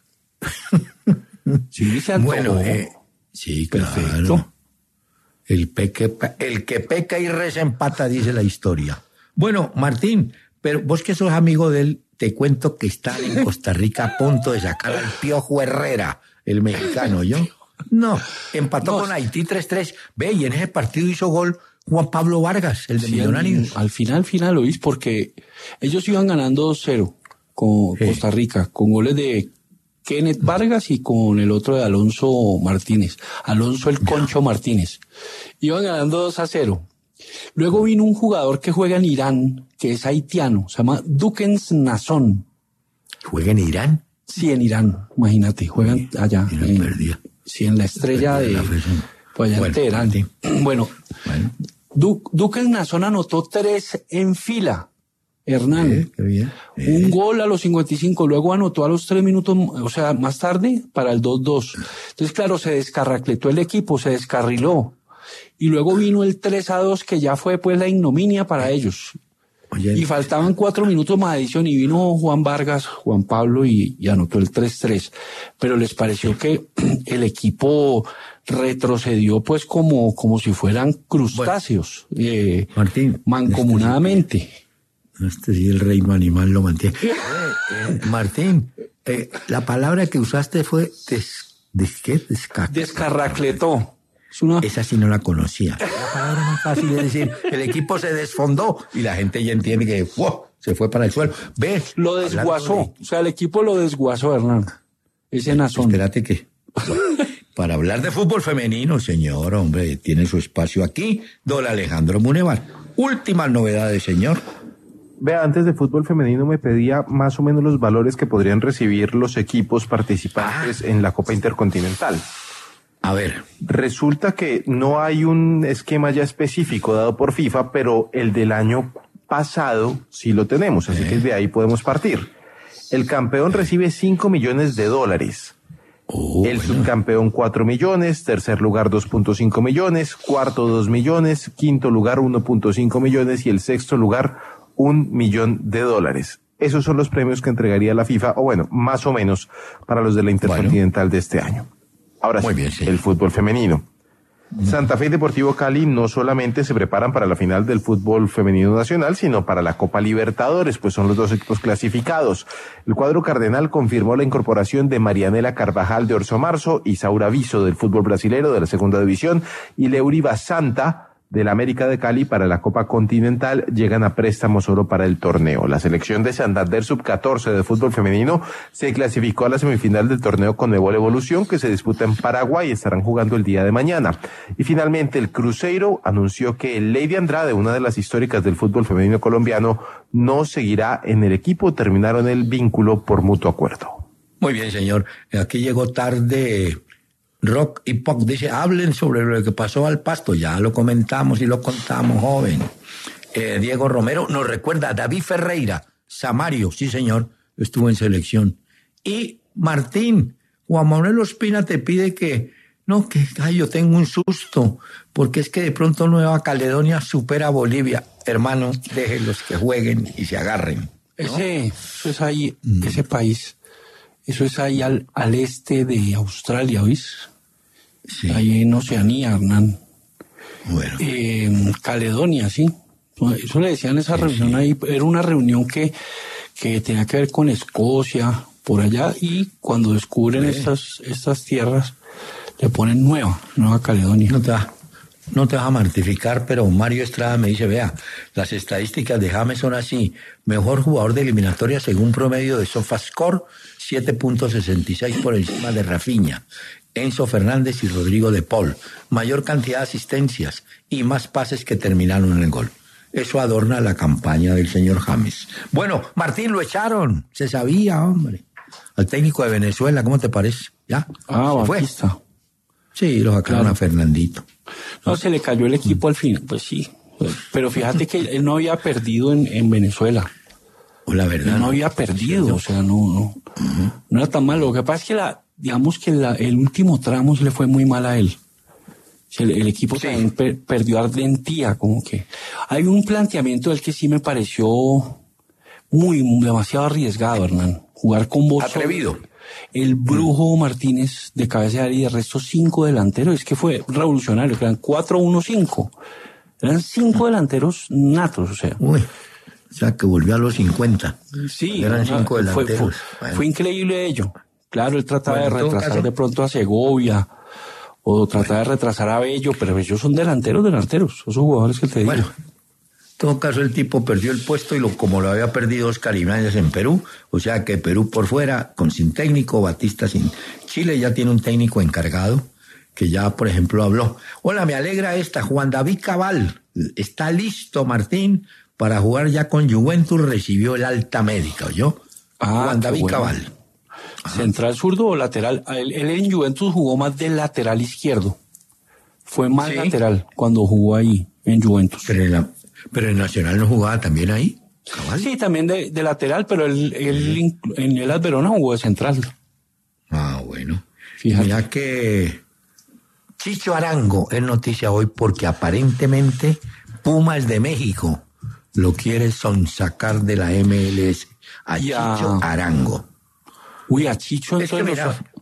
Sí, se antojó. Bueno, sí, perfecto. Claro. El que peca y reza empata, dice la historia. Bueno, Martín, pero vos que sos amigo de él, te cuento que está en Costa Rica a punto de sacar al Piojo Herrera, el mexicano, ¿yo? No, empató con Haití 3-3. Ve, y en ese partido hizo gol Juan Pablo Vargas, el de Millonarios. Al final, Luis, porque ellos iban ganando 2-0. con Costa Rica, con goles de Kenneth Vargas y con el otro de Alonso Martínez. Alonso el Concho Martínez. Iban ganando 2-0. Luego vino un jugador que juega en Irán, que es haitiano, se llama Dukens Nazón. ¿Juega en Irán? Sí, en Irán, imagínate, juegan allá. Sí, en la Estrella de... Pues allá en Teherán. Sí. Bueno. Dukens Nazón anotó 3 en fila. Hernán, qué bien. Un gol a los 55, luego anotó a los 3 minutos, o sea, más tarde, para el 2-2. Entonces, claro, se descarracletó el equipo, se descarriló. Y luego vino el 3-2, que ya fue pues la ignominia para ellos. Oye, y faltaban 4 minutos más de adición, y vino Juan Vargas, Juan Pablo, y anotó el 3-3. Pero les pareció que el equipo retrocedió pues como si fueran crustáceos, Martín, mancomunadamente. Sí, el reino animal lo mantiene. Martín, la palabra que usaste fue descarracletó. Esa sí no la conocía. La palabra más fácil es decir, el equipo se desfondó y la gente ya entiende que se fue para el suelo. ¿Ves? Lo desguazó. O sea, el equipo lo desguazó, Hernán. Ese Nazón. Espérate que... Para hablar de fútbol femenino, señor, hombre, tiene su espacio aquí, don Alejandro Munevar. Últimas novedades, señor. Vea, antes de fútbol femenino me pedía más o menos los valores que podrían recibir los equipos participantes en la Copa Intercontinental. A ver. Resulta que no hay un esquema ya específico dado por FIFA, pero el del año pasado sí lo tenemos, así que de ahí podemos partir. El campeón recibe $5 millones. El subcampeón 4 millones, tercer lugar 2.5 millones, cuarto 2 millones, quinto lugar 1.5 millones y el sexto lugar $1 millón. Esos son los premios que entregaría la FIFA, o bueno, más o menos, para los de la Intercontinental de este año. Ahora sí, el fútbol femenino. Santa Fe y Deportivo Cali no solamente se preparan para la final del fútbol femenino nacional, sino para la Copa Libertadores, pues son los 2 equipos clasificados. El cuadro cardenal confirmó la incorporación de Marianela Carvajal de Orso Marzo, Isaura Viso del fútbol brasilero de la segunda división y Leuriva Santa de la América de Cali para la Copa Continental. Llegan a préstamo solo para el torneo. La selección de Santander Sub-14 de fútbol femenino se clasificó a la semifinal del torneo Conmebol Evolución, que se disputa en Paraguay y estarán jugando el día de mañana. Y finalmente el Cruzeiro anunció que Lady Andrade, una de las históricas del fútbol femenino colombiano, no seguirá en el equipo. Terminaron el vínculo por mutuo acuerdo. Muy bien, señor. Aquí llegó tarde Rock y Pop, dice, hablen sobre lo que pasó al Pasto. Ya lo comentamos y lo contamos, joven. Diego Romero nos recuerda a David Ferreira, Samario, sí señor, estuvo en selección. Y Martín, Juan Manuel Ospina te pide que yo tengo un susto, porque es que de pronto Nueva Caledonia supera a Bolivia. Hermano, déjenlos que jueguen y se agarren, ¿no? Eso es ahí, ese país, eso es ahí al este de Australia, ¿oís? Sí. Ahí en Oceanía, Hernán. Bueno. Caledonia, sí. Eso le decían esa reunión ahí. Era una reunión que tenía que ver con Escocia, por allá, y cuando descubren estas tierras, le ponen Nueva Caledonia. No te vas a mortificar, pero Mario Estrada me dice, vea, las estadísticas de James son así. Mejor jugador de eliminatoria según promedio de SofaScore, 7.66 por encima de Rafinha, Enzo Fernández y Rodrigo de Paul. Mayor cantidad de asistencias y más pases que terminaron en el gol. Eso adorna la campaña del señor James. Bueno, Martín, lo echaron. Se sabía, hombre. Al técnico de Venezuela, ¿cómo te parece? ¿Ya? Batista. Fue. Sí, lo sacaron a Fernandito. No, se le cayó el equipo al final, pues sí. Pero fíjate que él no había perdido en Venezuela. La verdad. Él no había perdido, o sea, no era tan malo. Lo que pasa es que digamos que el último tramo se le fue muy mal a él. El equipo también perdió ardentía, como que. Hay un planteamiento del que sí me pareció demasiado arriesgado, Hernán. Jugar con vos. Atrevido. El Brujo Martínez de cabeza de área y de resto 5 delanteros. Es que fue revolucionario, eran 4-1-5. Eran 5 delanteros natos, o sea. Uy. O sea, que volvió a los 50. Sí. Eran 5 delanteros. Fue increíble ello. Claro, él trataba de retrasar de pronto a Segovia, o trataba de retrasar a Bello, pero ellos son delanteros, esos jugadores que te digo. En todo caso, el tipo perdió el puesto como lo había perdido Oscar Ibáñez en Perú, o sea que Perú por fuera, sin técnico, Batista sin. Chile ya tiene un técnico encargado, que ya, por ejemplo, habló. Hola, me alegra Juan David Cabal, está listo, Martín, para jugar ya con Juventus, recibió el alta médica, ¿oyó? Juan David Cabal. ¿Central zurdo o lateral? Él en Juventus jugó más del lateral izquierdo. Fue más lateral cuando jugó ahí, en Juventus. Pero el Nacional no jugaba también ahí, Cabal. Sí, también de lateral, pero él en el Verona jugó de central. Ah, bueno. Fíjate. Mira que Chicho Arango es noticia hoy porque aparentemente Pumas de México lo quiere sonsacar de la MLS a Chicho Arango. Uy, a Chicho entonces...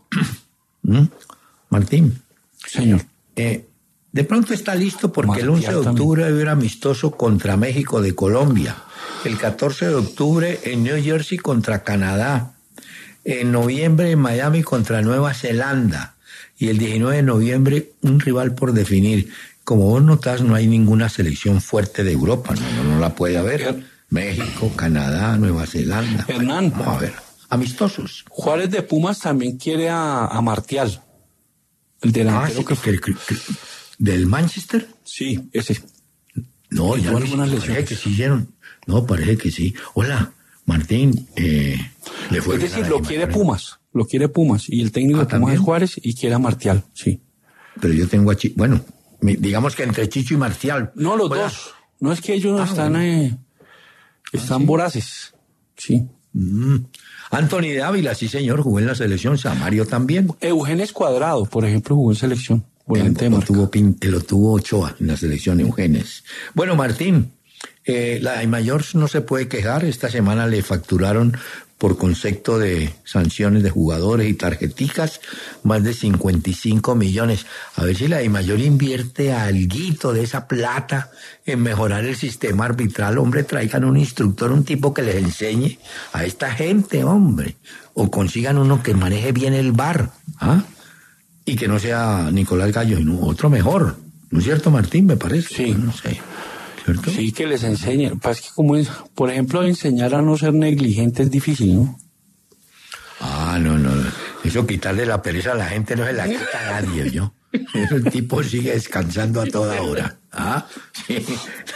Martín. Señor. De pronto está listo porque el 11 de octubre hay un amistoso contra México de Colombia. El 14 de octubre en New Jersey contra Canadá. En noviembre en Miami contra Nueva Zelanda. Y el 19 de noviembre un rival por definir. Como vos notás, no hay ninguna selección fuerte de Europa. No la puede haber. México, Canadá, Nueva Zelanda. Hernán. Vamos a ver. Amistosos. Juárez de Pumas también quiere a Martial. El delantero ¿Del Manchester? Sí, ese. No, ya parece que sí hicieron. No, parece que sí. Hola, Martín. Le fue es decir, lo quiere Pumas. Lo quiere Pumas. Y el técnico de Pumas ¿también? Es Juárez y quiere a Martial, sí. Pero yo tengo a Chicho. Bueno, digamos que entre Chicho y Martial. No, los dos. No es que ellos están voraces. Sí. Anthony de Ávila, sí señor, jugó en la selección. Samario también. Eugenio Cuadrado, por ejemplo, jugó en selección. Lo tuvo Ochoa en la selección, Eugenes. Bueno, Martín, la DIMAYOR no se puede quejar. Esta semana le facturaron por concepto de sanciones de jugadores y tarjeticas más de 55 millones. A ver si la DIMAYOR invierte alguito de esa plata en mejorar el sistema arbitral. Hombre, traigan un instructor, un tipo que les enseñe a esta gente, hombre. O consigan uno que maneje bien el VAR, ¿ah? Y que no sea Nicolás Gallo, sino otro mejor. ¿No es cierto, Martín? Me parece. Sí. No sé. ¿Cierto? Sí, que les enseñen. Pues que como es, por ejemplo, enseñar a no ser negligente es difícil, ¿no? No. Eso quitarle la pereza a la gente no se la quita a nadie, ¿yo? El tipo sigue descansando a toda hora. ¿Ah? Sí.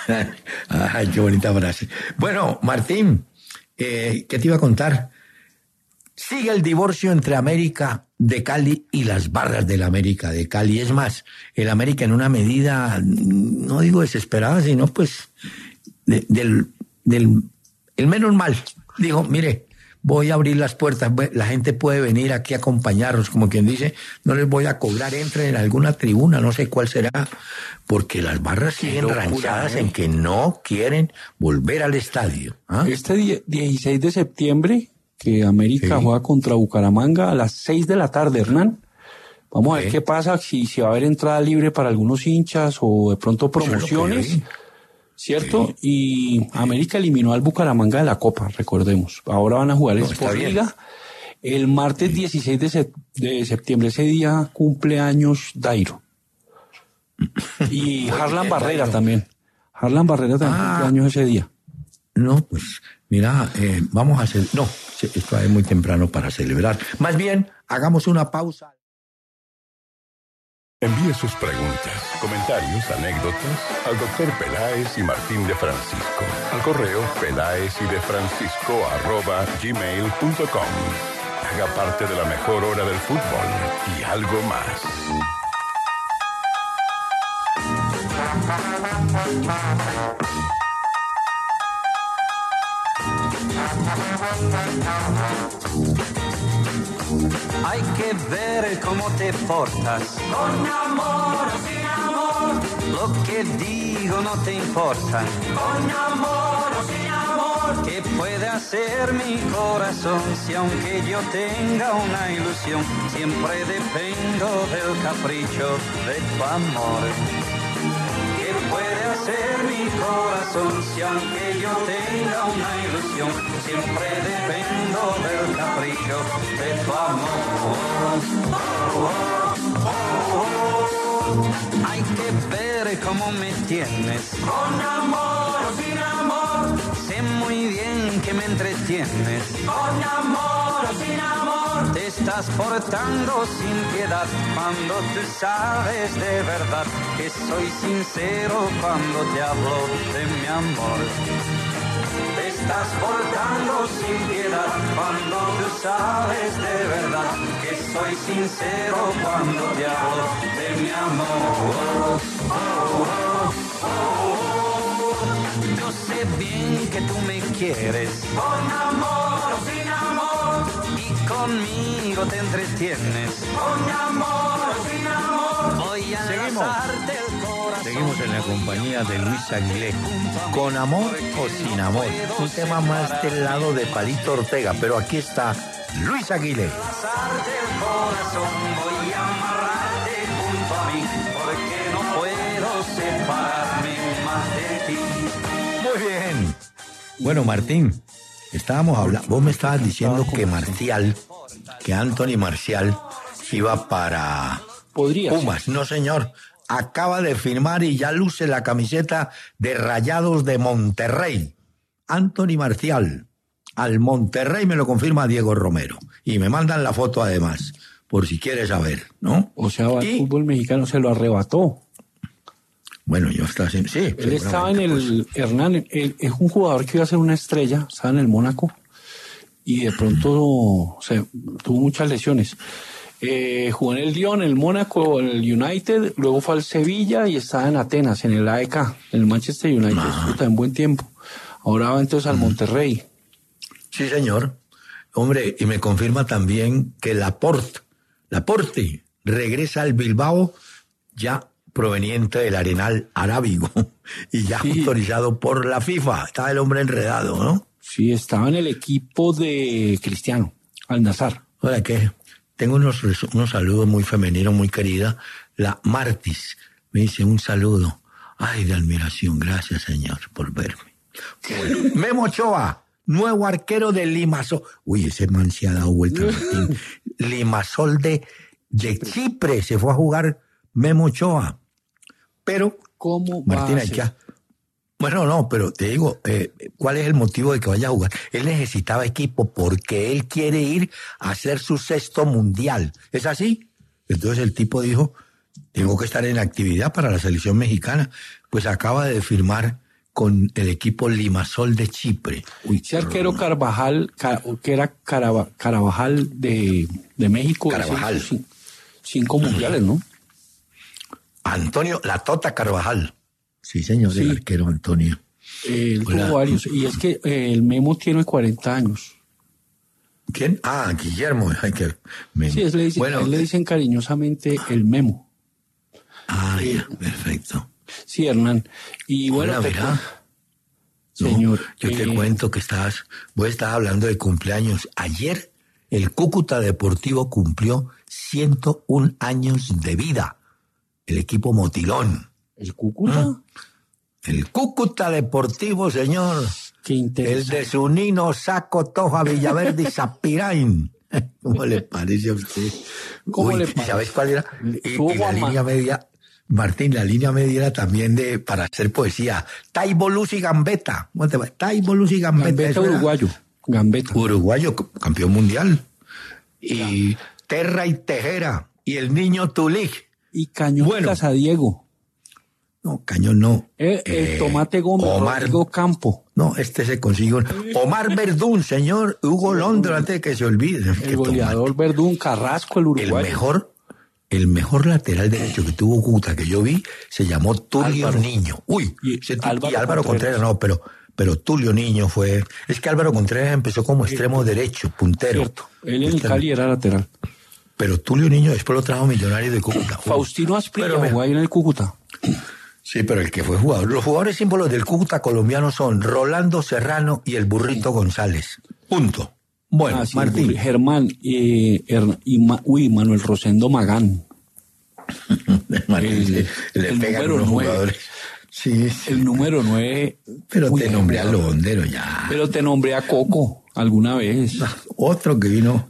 Ay, qué bonita frase. Bueno, Martín, ¿qué te iba a contar? Sigue el divorcio entre América de Cali y las barras del América de Cali. Es más, el América en una medida, no digo desesperada, sino pues el menos mal. Dijo, mire, voy a abrir las puertas, la gente puede venir aquí a acompañarnos, como quien dice, no les voy a cobrar, entren en alguna tribuna, no sé cuál será, porque las barras siguen ranchadas en que no quieren volver al estadio. ¿Ah? Este 16 de septiembre... que América juega contra Bucaramanga a las 6 de la tarde, Hernán. Vamos a ver qué pasa, si va a haber entrada libre para algunos hinchas o de pronto promociones, ¿cierto? Y América eliminó al Bucaramanga de la Copa, recordemos. Ahora van a jugar Sport Liga. El martes 16 de septiembre, ese día cumple años Dairo. Y Harlan Barrera también. Harlan Barrera también cumple años ese día. No, pues mira, vamos a hacer... No, esto es muy temprano para celebrar. Más bien, hagamos una pausa. Envíe sus preguntas, comentarios, anécdotas al Dr. Peláez y Martín de Francisco. Al correo peláezyDeFrancisco@gmail.com. Haga parte de la mejor hora del fútbol y algo más. Hay que ver cómo te portas, con amor o sin amor. Lo que digo no te importa, con amor o sin amor. ¿Qué puede hacer mi corazón si aunque yo tenga una ilusión, siempre dependo del capricho de tu amor? ¿Qué puede hacer mi corazón si aunque yo tenga una ilusión, siempre dependo del capricho de tu amor? Hay que ver cómo me tienes, con amor o sin sé muy bien que me entretienes. Con amor o sin amor, te estás portando sin piedad cuando tú sabes de verdad que soy sincero cuando te hablo de mi amor. Te estás portando sin piedad cuando tú sabes de verdad que soy sincero cuando te hablo de mi amor. Yo sé bien que tú me quieres con amor o sin amor y conmigo te entretienes con amor o sin amor. Voy a enlazarte el corazón. Seguimos en la compañía de Luis Aguilé. Con amor o sin amor. Un tema más del lado de Palito Ortega, pero aquí está Luis Aguilé. Enlazarte el corazón, voy a amarrarte junto a mí, porque no puedo separarme más de ti. Muy bien. Bueno, Martín, estábamos hablando, vos me estabas diciendo que Marcial, que Anthony Marcial iba para Pumas. No, señor. Acaba de firmar y ya luce la camiseta de Rayados de Monterrey. Anthony Marcial. Al Monterrey me lo confirma Diego Romero. Y me mandan la foto además, por si quieres saber, ¿no? O sea, el fútbol mexicano se lo arrebató. Bueno, yo estaba así, sí. Él estaba en el Hernán, es un jugador que iba a ser una estrella, estaba en el Mónaco y de pronto tuvo muchas lesiones. Jugó en el Lyon, en el Mónaco, en el United, luego fue al Sevilla y estaba en Atenas, en el AEK, en el Manchester United, estuvo en buen tiempo. Ahora va entonces al Monterrey. Sí, señor. Hombre, y me confirma también que Laporte regresa al Bilbao ya proveniente del Arenal Arábigo y ya autorizado por la FIFA. Estaba el hombre enredado, ¿no? Sí, estaba en el equipo de Cristiano, Al-Nassr. Ahora que tengo unos saludos muy femeninos, muy querida. La Martis me dice un saludo. Ay, de admiración. Gracias, señor, por verme. Bueno, Memo Ochoa, nuevo arquero de Limassol. Uy, ese man se ha dado vuelta, Martín. Limassol de Chipre. Se fue a jugar Memo Ochoa. Pero, ¿cómo Martín, hay que... Bueno, no, pero te digo, ¿cuál es el motivo de que vaya a jugar? Él necesitaba equipo porque él quiere ir a hacer su 6º mundial. ¿Es así? Entonces el tipo dijo, tengo que estar en actividad para la selección mexicana. Pues acaba de firmar con el equipo Limassol de Chipre. Uy, ese arquero Carvajal, que era Carvajal de México. Carvajal. 5 mundiales, ¿no? Antonio, la Tota Carvajal. Sí, señor, el arquero Antonio. Tuvo varios. Y es que el Memo tiene 40 años. ¿Quién? Ah, Guillermo. Memo. Sí, le dicen cariñosamente el Memo. Ah, ya, perfecto. Sí, Hernán. Y bueno, señor. Yo te cuento que vos estabas hablando de cumpleaños. Ayer el Cúcuta Deportivo cumplió 101 años de vida. El equipo Motilón. ¿El Cúcuta? El Cúcuta Deportivo, señor. Qué interesante. El de Zunino, Saco, Toja, Villaverde y Zapirain. ¿Cómo le parece a usted? ¿Cómo le parece? ¿Sabes cuál era? Y la línea media, Martín, la línea media era también para hacer poesía. Taibo, Luz y Gambetta. ¿Cómo te va? Taibo, Luz y Gambetta. Gambetta uruguayo. Gambetta. Uruguayo, campeón mundial. Y Terra y Tejera. Y el niño Tulig. Y Cañón Casadiego. No, Cañón no. El Tomate Gómez, Rodrigo Campo. No, se consiguió. Omar Verdún, señor. Hugo Londra, antes de que se olvide. El goleador Verdún, Carrasco, el uruguayo. El mejor lateral derecho que tuvo Cúcuta, que yo vi, se llamó Tulio Niño. Uy, y Álvaro Contreras no, pero Tulio Niño fue... Es que Álvaro Contreras empezó como extremo derecho, puntero. Cierto. Él en el Cali era lateral. Pero Tulio Niño después lo trajo Millonario de Cúcuta. Faustino Asprilla jugó ahí en el Cúcuta. Sí, pero el que fue jugador. Los jugadores símbolos del Cúcuta colombiano son Rolando Serrano y el Burrito González. Punto. Bueno, Martín. Germán Manuel Rosendo Magán. Martín, le pegan unos jugadores. Sí. El número 9. Pero te nombré a Londero ya. Pero te nombré a Coco alguna vez. Otro que vino.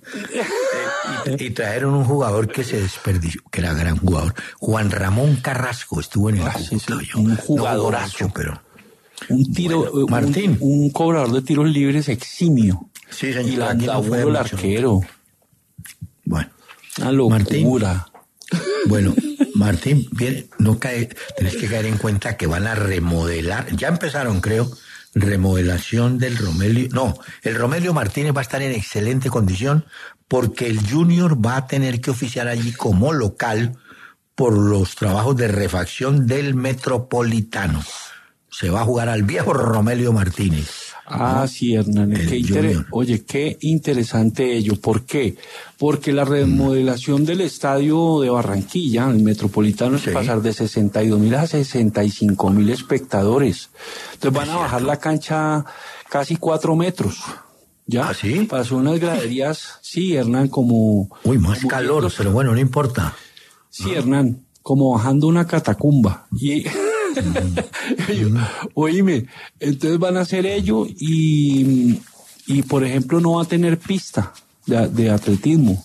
Y trajeron un jugador que se desperdició, que era gran jugador. Juan Ramón Carrasco estuvo en el Cúcuta. Un jugadorazo. No, pero Un tiro, bueno, Martín. Un cobrador de tiros libres eximio. Sí, señor. Y Landaburu, el arquero. Bueno. Una locura. Martín, bueno, Martín, bien, tenés que caer en cuenta que van a remodelar, ya empezaron, creo, remodelación del Romelio. No, el Romelio Martínez va a estar en excelente condición porque el Junior va a tener que oficiar allí como local por los trabajos de refacción del Metropolitano. Se va a jugar al viejo Romelio Martínez. Ah, sí, Hernán. Oye, qué interesante ello. ¿Por qué? Porque la remodelación del estadio de Barranquilla, el Metropolitano, es pasar de 62.000 a 65.000 espectadores. Entonces van a bajar la cancha casi 4 metros. ¿Ya? ¿Ah, sí? Pasó unas graderías, sí, Hernán, como... Uy, más calor, pero bueno, no importa. Sí, Hernán, como bajando una catacumba. Y... Oíme, entonces van a hacer ello y por ejemplo no va a tener pista de atletismo.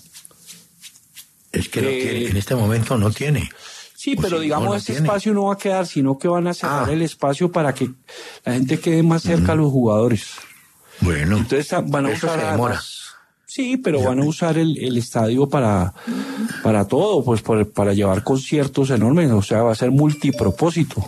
Es que no tiene, en este momento no tiene. Sí, pero sí, digamos, este espacio no va a quedar, sino que van a cerrar el espacio para que la gente quede más cerca a los jugadores. Bueno, entonces van a usar se demora. Sí, pero van a usar el estadio para todo, pues para llevar conciertos enormes, o sea, va a ser multipropósito.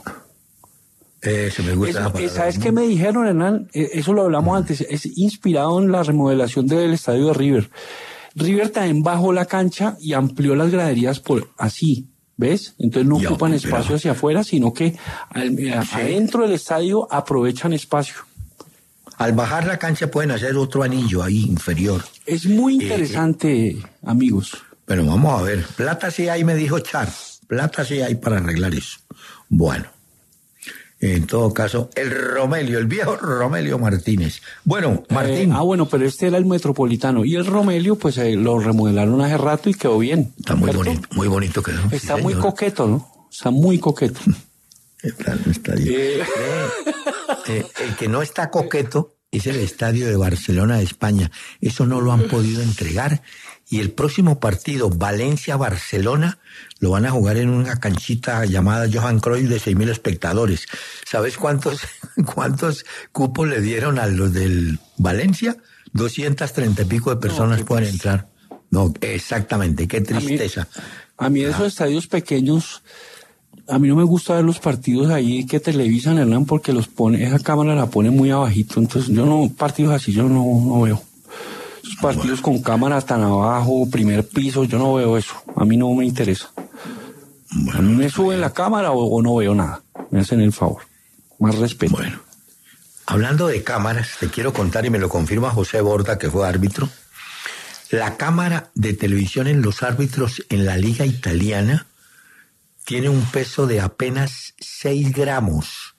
Eso me gusta. ¿Sabes qué me dijeron, Hernán? Eso lo hablamos antes, es inspirado en la remodelación del estadio de River. River también bajó la cancha y amplió las graderías así, ¿ves? Entonces no ocupan espacio hacia afuera, sino que adentro del estadio aprovechan espacio. Al bajar la cancha pueden hacer otro anillo ahí inferior. Es muy interesante, amigos. Pero vamos a ver. Plata sí hay, me dijo Char. Plata sí hay para arreglar eso. Bueno. En todo caso, el viejo Romelio Martínez. Bueno, Martín. Bueno, pero este era el Metropolitano. Y el Romelio, pues lo remodelaron hace rato y quedó bien. Está muy bonito quedó. Está muy coqueto, ¿no? Está muy coqueto. Está bien. El que no está coqueto es el estadio de Barcelona de España. Eso no lo han podido entregar. Y el próximo partido, Valencia-Barcelona, lo van a jugar en una canchita llamada Johan Cruyff de 6.000 espectadores. ¿Sabes cuántos cupos le dieron a los del Valencia? 230 y pico de personas pueden entrar. No, exactamente, qué tristeza. A mí esos estadios pequeños, a mí no me gusta ver los partidos ahí que televisan, Hernán, porque esa cámara la pone muy abajito. Entonces partidos así yo no veo. Esos partidos con cámara tan abajo, primer piso, yo no veo eso. A mí no me interesa. A mí me suben la cámara o no veo nada. Me hacen el favor. Más respeto. Bueno, hablando de cámaras, te quiero contar, y me lo confirma José Borda, que fue árbitro. La cámara de televisión en los árbitros en la liga italiana tiene un peso de apenas 6 gramos.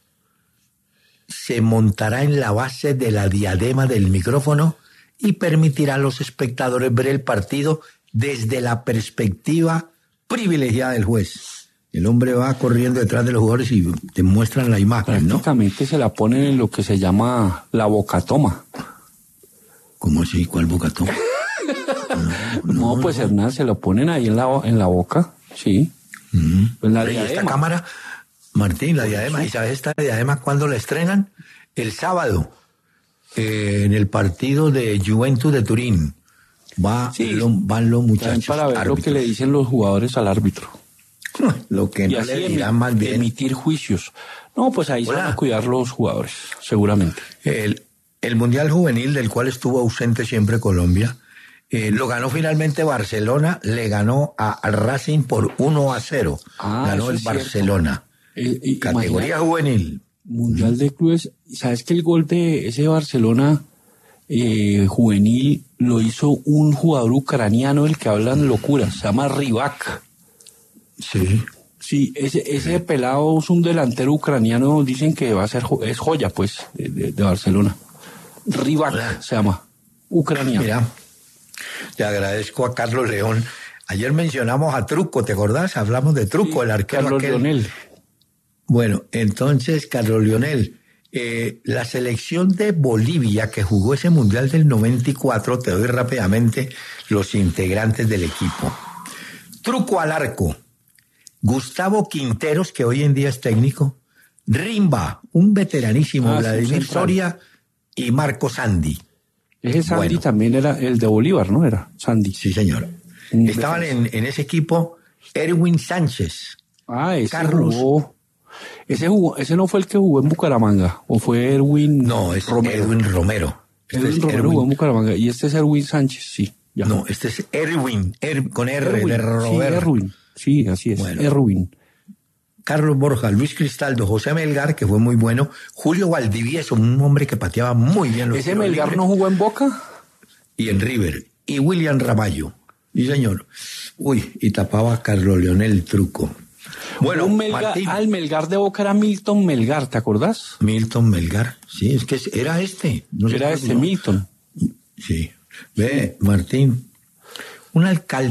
Se montará en la base de la diadema del micrófono y permitirá a los espectadores ver el partido desde la perspectiva privilegiada del juez. El hombre va corriendo detrás de los jugadores y te muestran la imagen, ¿no? Prácticamente se la ponen en lo que se llama la bocatoma. ¿Cómo así? ¿Cuál bocatoma? No, pues Hernán, se lo ponen ahí en la boca, sí. Pues la diadema. Esta cámara, Martín, la diadema, ¿y sabes esta diadema cuándo la estrenan? El sábado. En el partido de Juventus de Turín. Van los muchachos para ver árbitros. Lo que le dicen los jugadores al árbitro. Lo que no le dirán más bien. Emitir juicios. No, pues ahí se van a cuidar los jugadores, seguramente. El Mundial Juvenil, del cual estuvo ausente siempre Colombia, lo ganó finalmente Barcelona, le ganó al Racing por 1-0. Ganó el Barcelona. Categoría juvenil. Mundial de Clubes. ¿Sabes que el gol de ese Barcelona juvenil lo hizo un jugador ucraniano, el que hablan locuras? Se llama Rybak. Sí. Sí, ese pelado es un delantero ucraniano, dicen que es joya, pues, de Barcelona. Rybak se llama, ucraniano. Mira, te agradezco a Carlos León. Ayer mencionamos a Truco, ¿te acordás? Hablamos de Truco, el arquero Carlos Leonel. Bueno, entonces, Carlos Leonel, la selección de Bolivia que jugó ese Mundial del 94, te doy rápidamente los integrantes del equipo. Truco al arco. Gustavo Quinteros, que hoy en día es técnico. Rimba, un veteranísimo, Vladimir central. Soria y Marco Sandy. Ese Sandy también era el de Bolívar, ¿no? Era Sandy. Sí, señor. Estaban en ese equipo Erwin Sánchez. Ese Carlos. jugó. Ese no fue el que jugó en Bucaramanga, o fue Erwin. No, es Romero. Erwin Romero. Erwin Romero jugó en Bucaramanga y este es Erwin Sánchez, sí. Ya. No, este es Erwin, con R Erwin, de Robert. Sí, Erwin. Sí, así es. Bueno. Erwin. Carlos Borja, Luis Cristaldo, José Melgar, que fue muy bueno, Julio Valdivieso, un hombre que pateaba muy bien los ¿Ese tiros Melgar libres, no jugó en Boca? y en River, y William Ramallo. Sí, señor. Uy, y tapaba a Carlos Leonel Truco. Bueno, Martín. El Melgar de Boca era Milton Melgar, ¿te acordás? Milton Melgar, sí, es que era este. No sé Era cómo este, se llama. Milton. Sí. Ve, Martín, un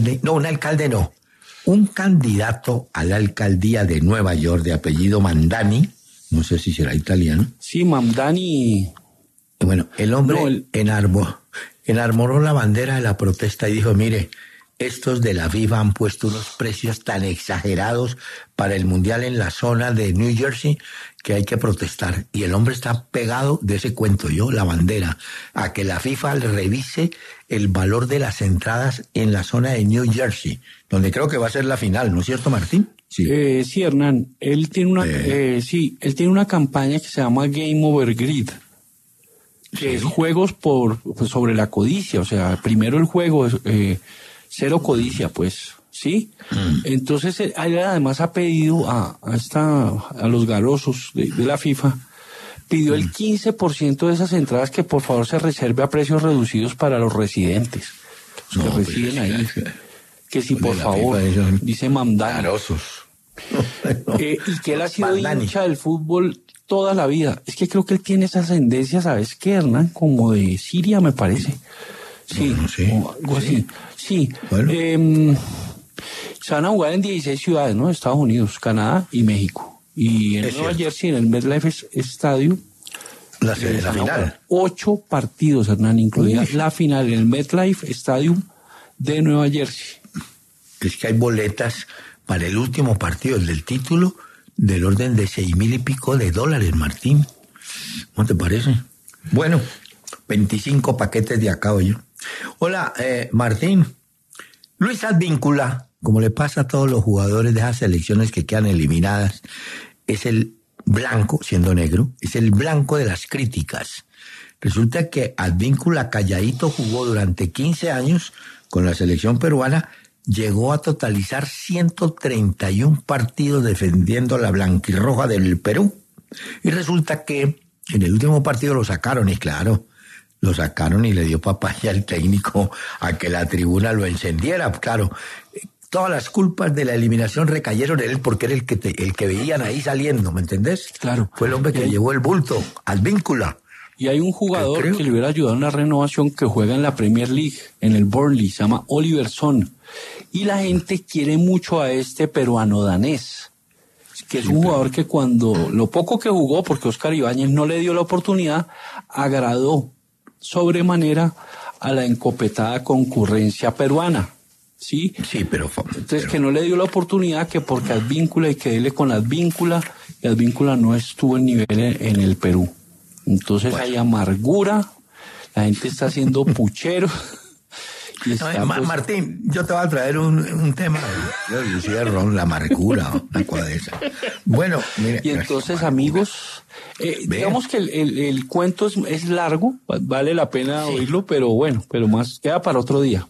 candidato a la alcaldía de Nueva York de apellido Mandani, no sé si será italiano. Sí, Mamdani. Bueno, el hombre enarmoró la bandera de la protesta y dijo, mire, estos de la FIFA han puesto unos precios tan exagerados para el Mundial en la zona de New Jersey que hay que protestar. Y el hombre está pegado de ese cuento, la bandera, a que la FIFA le revise el valor de las entradas en la zona de New Jersey, donde creo que va a ser la final, ¿no es cierto, Martín? Sí, sí, Hernán. Él tiene una campaña que se llama Game Over Greed, que es juegos sobre la codicia. O sea, primero el juego es cero codicia, pues, ¿sí? Entonces, él además ha pedido a los garosos de la FIFA, pidió el 15% de esas entradas que por favor se reserve a precios reducidos para los residentes, los que residen ahí. Que si por favor, dice Mamdani. Garosos. Y que él ha sido hincha del fútbol toda la vida. Es que creo que él tiene esa ascendencia, ¿sabes qué, Hernán? Como de Siria, me parece. Sí, no sé. O algo así. Sí. Bueno. Se van a jugar en 16 ciudades, ¿no? Estados Unidos, Canadá y México. Y en Nueva Jersey, en el MetLife Stadium, la final. 8 partidos, Hernán, incluida la final en el MetLife Stadium de Nueva Jersey. Es que hay boletas para el último partido, el del título, del orden de $6,000 y pico, Martín. ¿Cómo te parece? Bueno, 25 paquetes de acá, oye. Hola, Martín. Luis Advíncula, como le pasa a todos los jugadores de esas selecciones que quedan eliminadas, es el blanco, siendo negro, es el blanco de las críticas. Resulta que Advíncula calladito jugó durante 15 años con la selección peruana, llegó a totalizar 131 partidos defendiendo la blanquirroja del Perú. Y resulta que en el último partido lo sacaron, y claro, lo sacaron y le dio papaya al técnico a que la tribuna lo encendiera. Claro, todas las culpas de la eliminación recayeron en él porque era el que veían ahí saliendo, ¿me entendés? Claro. Fue el hombre que llevó el bulto, Advíncula. Y hay un jugador que le hubiera ayudado en la renovación que juega en la Premier League, en el Burnley, se llama Oliver Son. Y la gente quiere mucho a este peruano danés, que es un jugador que cuando lo poco que jugó, porque Oscar Ibáñez no le dio la oportunidad, agradó sobremanera a la encopetada concurrencia peruana. ¿Sí? Sí, pero entonces que no le dio la oportunidad, que porque Advíncula y que dele con Advíncula, y Advíncula no estuvo en nivel en el Perú. Entonces hay amargura, la gente está haciendo puchero. Martín, yo te voy a traer un tema. Yo cierro la amargura, una cosa de esa. Bueno, mire. Y entonces, amigos, digamos que el cuento es largo, vale la pena oírlo, pero bueno, pero más queda para otro día.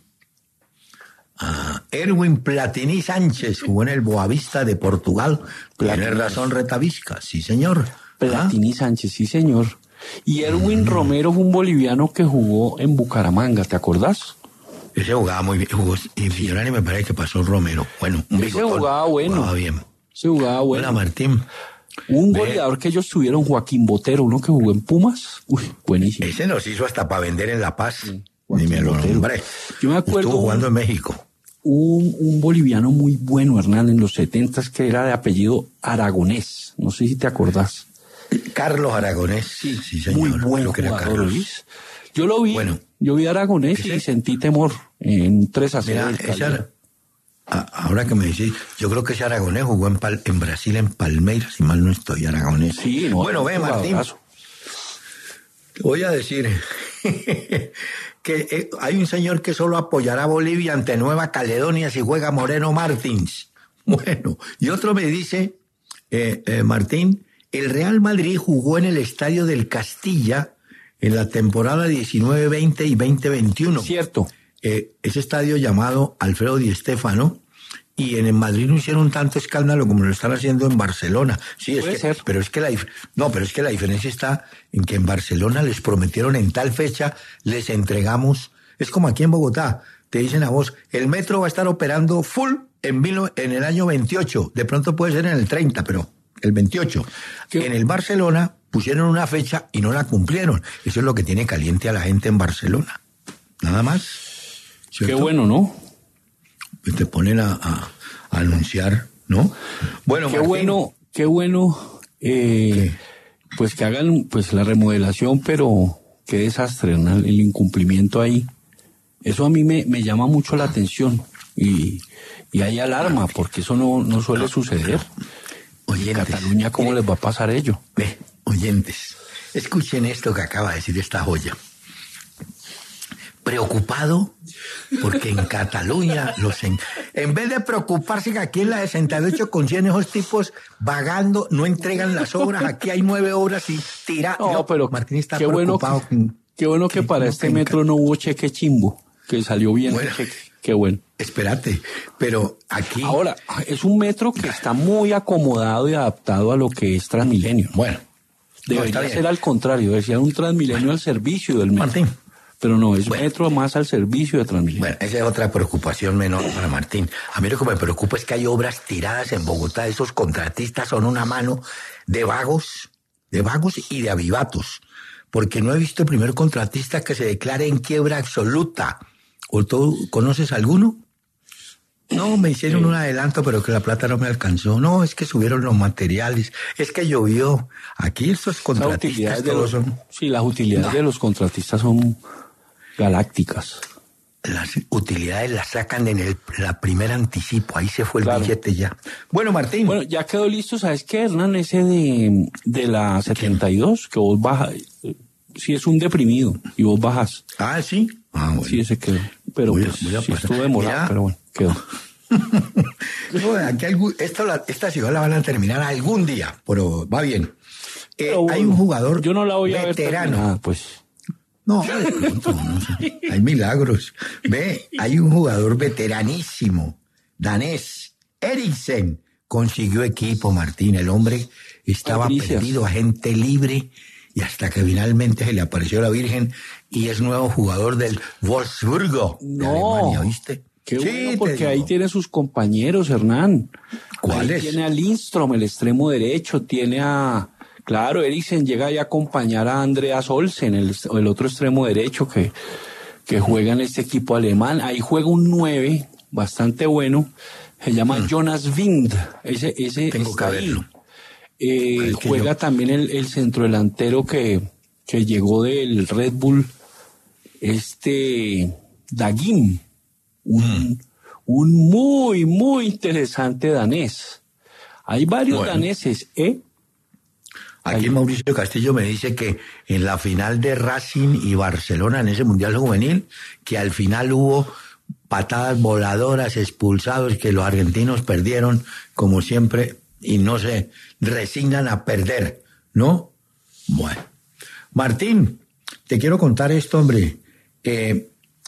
Erwin Platini Sánchez jugó en el Boavista de Portugal. Tiene razón, Retavisca, sí, señor. Platini Sánchez, sí, señor. Y Erwin Romero fue un boliviano que jugó en Bucaramanga, ¿te acordás? Ese jugaba muy bien, jugó en Millonarios, me parece que pasó Romero. Bueno, un bigotón. Ese jugaba bueno. Jugaba bien. Ese jugaba bueno. Hola, Martín. Un goleador que ellos tuvieron, Joaquín Botero, uno que jugó en Pumas. Uy, buenísimo. Ese nos hizo hasta para vender en La Paz. Sí, ni me lo nombré. Yo me acuerdo. Estuvo jugando en México. Un boliviano muy bueno, Hernán, en los 70s, que era de apellido Aragonés. No sé si te acordás. Carlos Aragonés. Sí, señor. Muy buen jugador, Luis. Yo lo vi. Bueno, yo vi a Aragonés y sentí temor en 3-0. Ahora que me decís, yo creo que ese Aragonés jugó en Brasil, en Palmeiras, si mal no estoy, Aragonés. Sí, no, bueno, ve, Martín, te voy a decir que hay un señor que solo apoyará a Bolivia ante Nueva Caledonia si juega Moreno Martins. Bueno, y otro me dice, Martín, el Real Madrid jugó en el Estadio del Castilla en la temporada 19-20 y 20-21. Cierto. Ese estadio llamado Alfredo Di Stéfano, y en el Madrid no hicieron tanto escándalo como lo están haciendo en Barcelona. Sí, Puede ser. pero es que la diferencia está en que en Barcelona les prometieron en tal fecha, les entregamos, es como aquí en Bogotá, te dicen a vos, el metro va a estar operando full en el año 28, de pronto puede ser en el 30, pero el 28. En el Barcelona pusieron una fecha y no la cumplieron. Eso es lo que tiene caliente a la gente en Barcelona. Nada más. ¿Cierto? Qué bueno, ¿no? Te ponen a anunciar, ¿no? Bueno, qué Martín, qué bueno, pues que hagan pues la remodelación, pero qué desastre, ¿no? El incumplimiento ahí. Eso a mí me llama mucho la atención y hay alarma, porque eso no suele suceder. Oyentes, en Cataluña, ¿cómo les va a pasar ello? Oyentes, escuchen esto que acaba de decir esta joya. Preocupado porque en Cataluña en vez de preocuparse que aquí en la 68 con 100 esos tipos vagando, no entregan las obras, aquí hay 9 obras y tira. No, pero Martín está qué preocupado. Qué bueno que para este metro no hubo cheque chimbo, que salió bien el cheque. Qué bueno. Espérate, pero aquí... Ahora, es un metro que está muy acomodado y adaptado a lo que es Transmilenio. Bueno. Debería ser al contrario, debería ser un Transmilenio al servicio del metro. Martín. Pero no, es metro más al servicio de Transmilenio. Bueno, esa es otra preocupación menor para Martín. A mí lo que me preocupa es que hay obras tiradas en Bogotá. Esos contratistas son una mano de vagos y de avivatos. Porque no he visto el primer contratista que se declare en quiebra absoluta. ¿O tú conoces alguno? No, me hicieron un adelanto, pero que la plata no me alcanzó. No, es que subieron los materiales, es que llovió. Aquí estos contratistas todos son... Sí, las utilidades de los contratistas son galácticas. Las utilidades las sacan en la primer anticipo, ahí se fue el billete ya. Bueno, Martín. Bueno, ya quedó listo, ¿sabes qué, Hernán? Ese de la 72, que vos bajas, sí es un deprimido, y vos bajas. Ah, ¿sí? Ah, bueno. Sí, ese quedó. Pero sí estuvo demorado, pero bueno, quedó. Aquí esta ciudad la van a terminar algún día, pero va bien. Bueno, hay un jugador yo no la voy a veterano. Ver pues. No, no sé. Hay milagros. Hay un jugador veteranísimo, danés, Eriksen, consiguió equipo, Martín. El hombre estaba perdido, agente libre, y hasta que finalmente se le apareció la Virgen y es nuevo jugador del Wolfsburgo de Alemania, ¿viste? Qué bueno, porque ahí tiene sus compañeros, Hernán. ¿Cuáles? Tiene a Lindström, el extremo derecho, tiene a... Claro, Eriksen llega ahí a acompañar a Andreas Olsen, el otro extremo derecho que juega en este equipo alemán. Ahí juega un 9, bastante bueno, se llama Jonas Wind. Ese tengo que verlo. Juega también el centrodelantero que llegó del Red Bull, Dagim, un muy, muy interesante danés. Hay varios daneses, Aquí Mauricio Castillo me dice que en la final de Racing y Barcelona, en ese Mundial Juvenil, que al final hubo patadas voladoras, expulsados, que los argentinos perdieron, como siempre, y no se resignan a perder, ¿no? Bueno. Martín, te quiero contar esto, hombre. ¿Te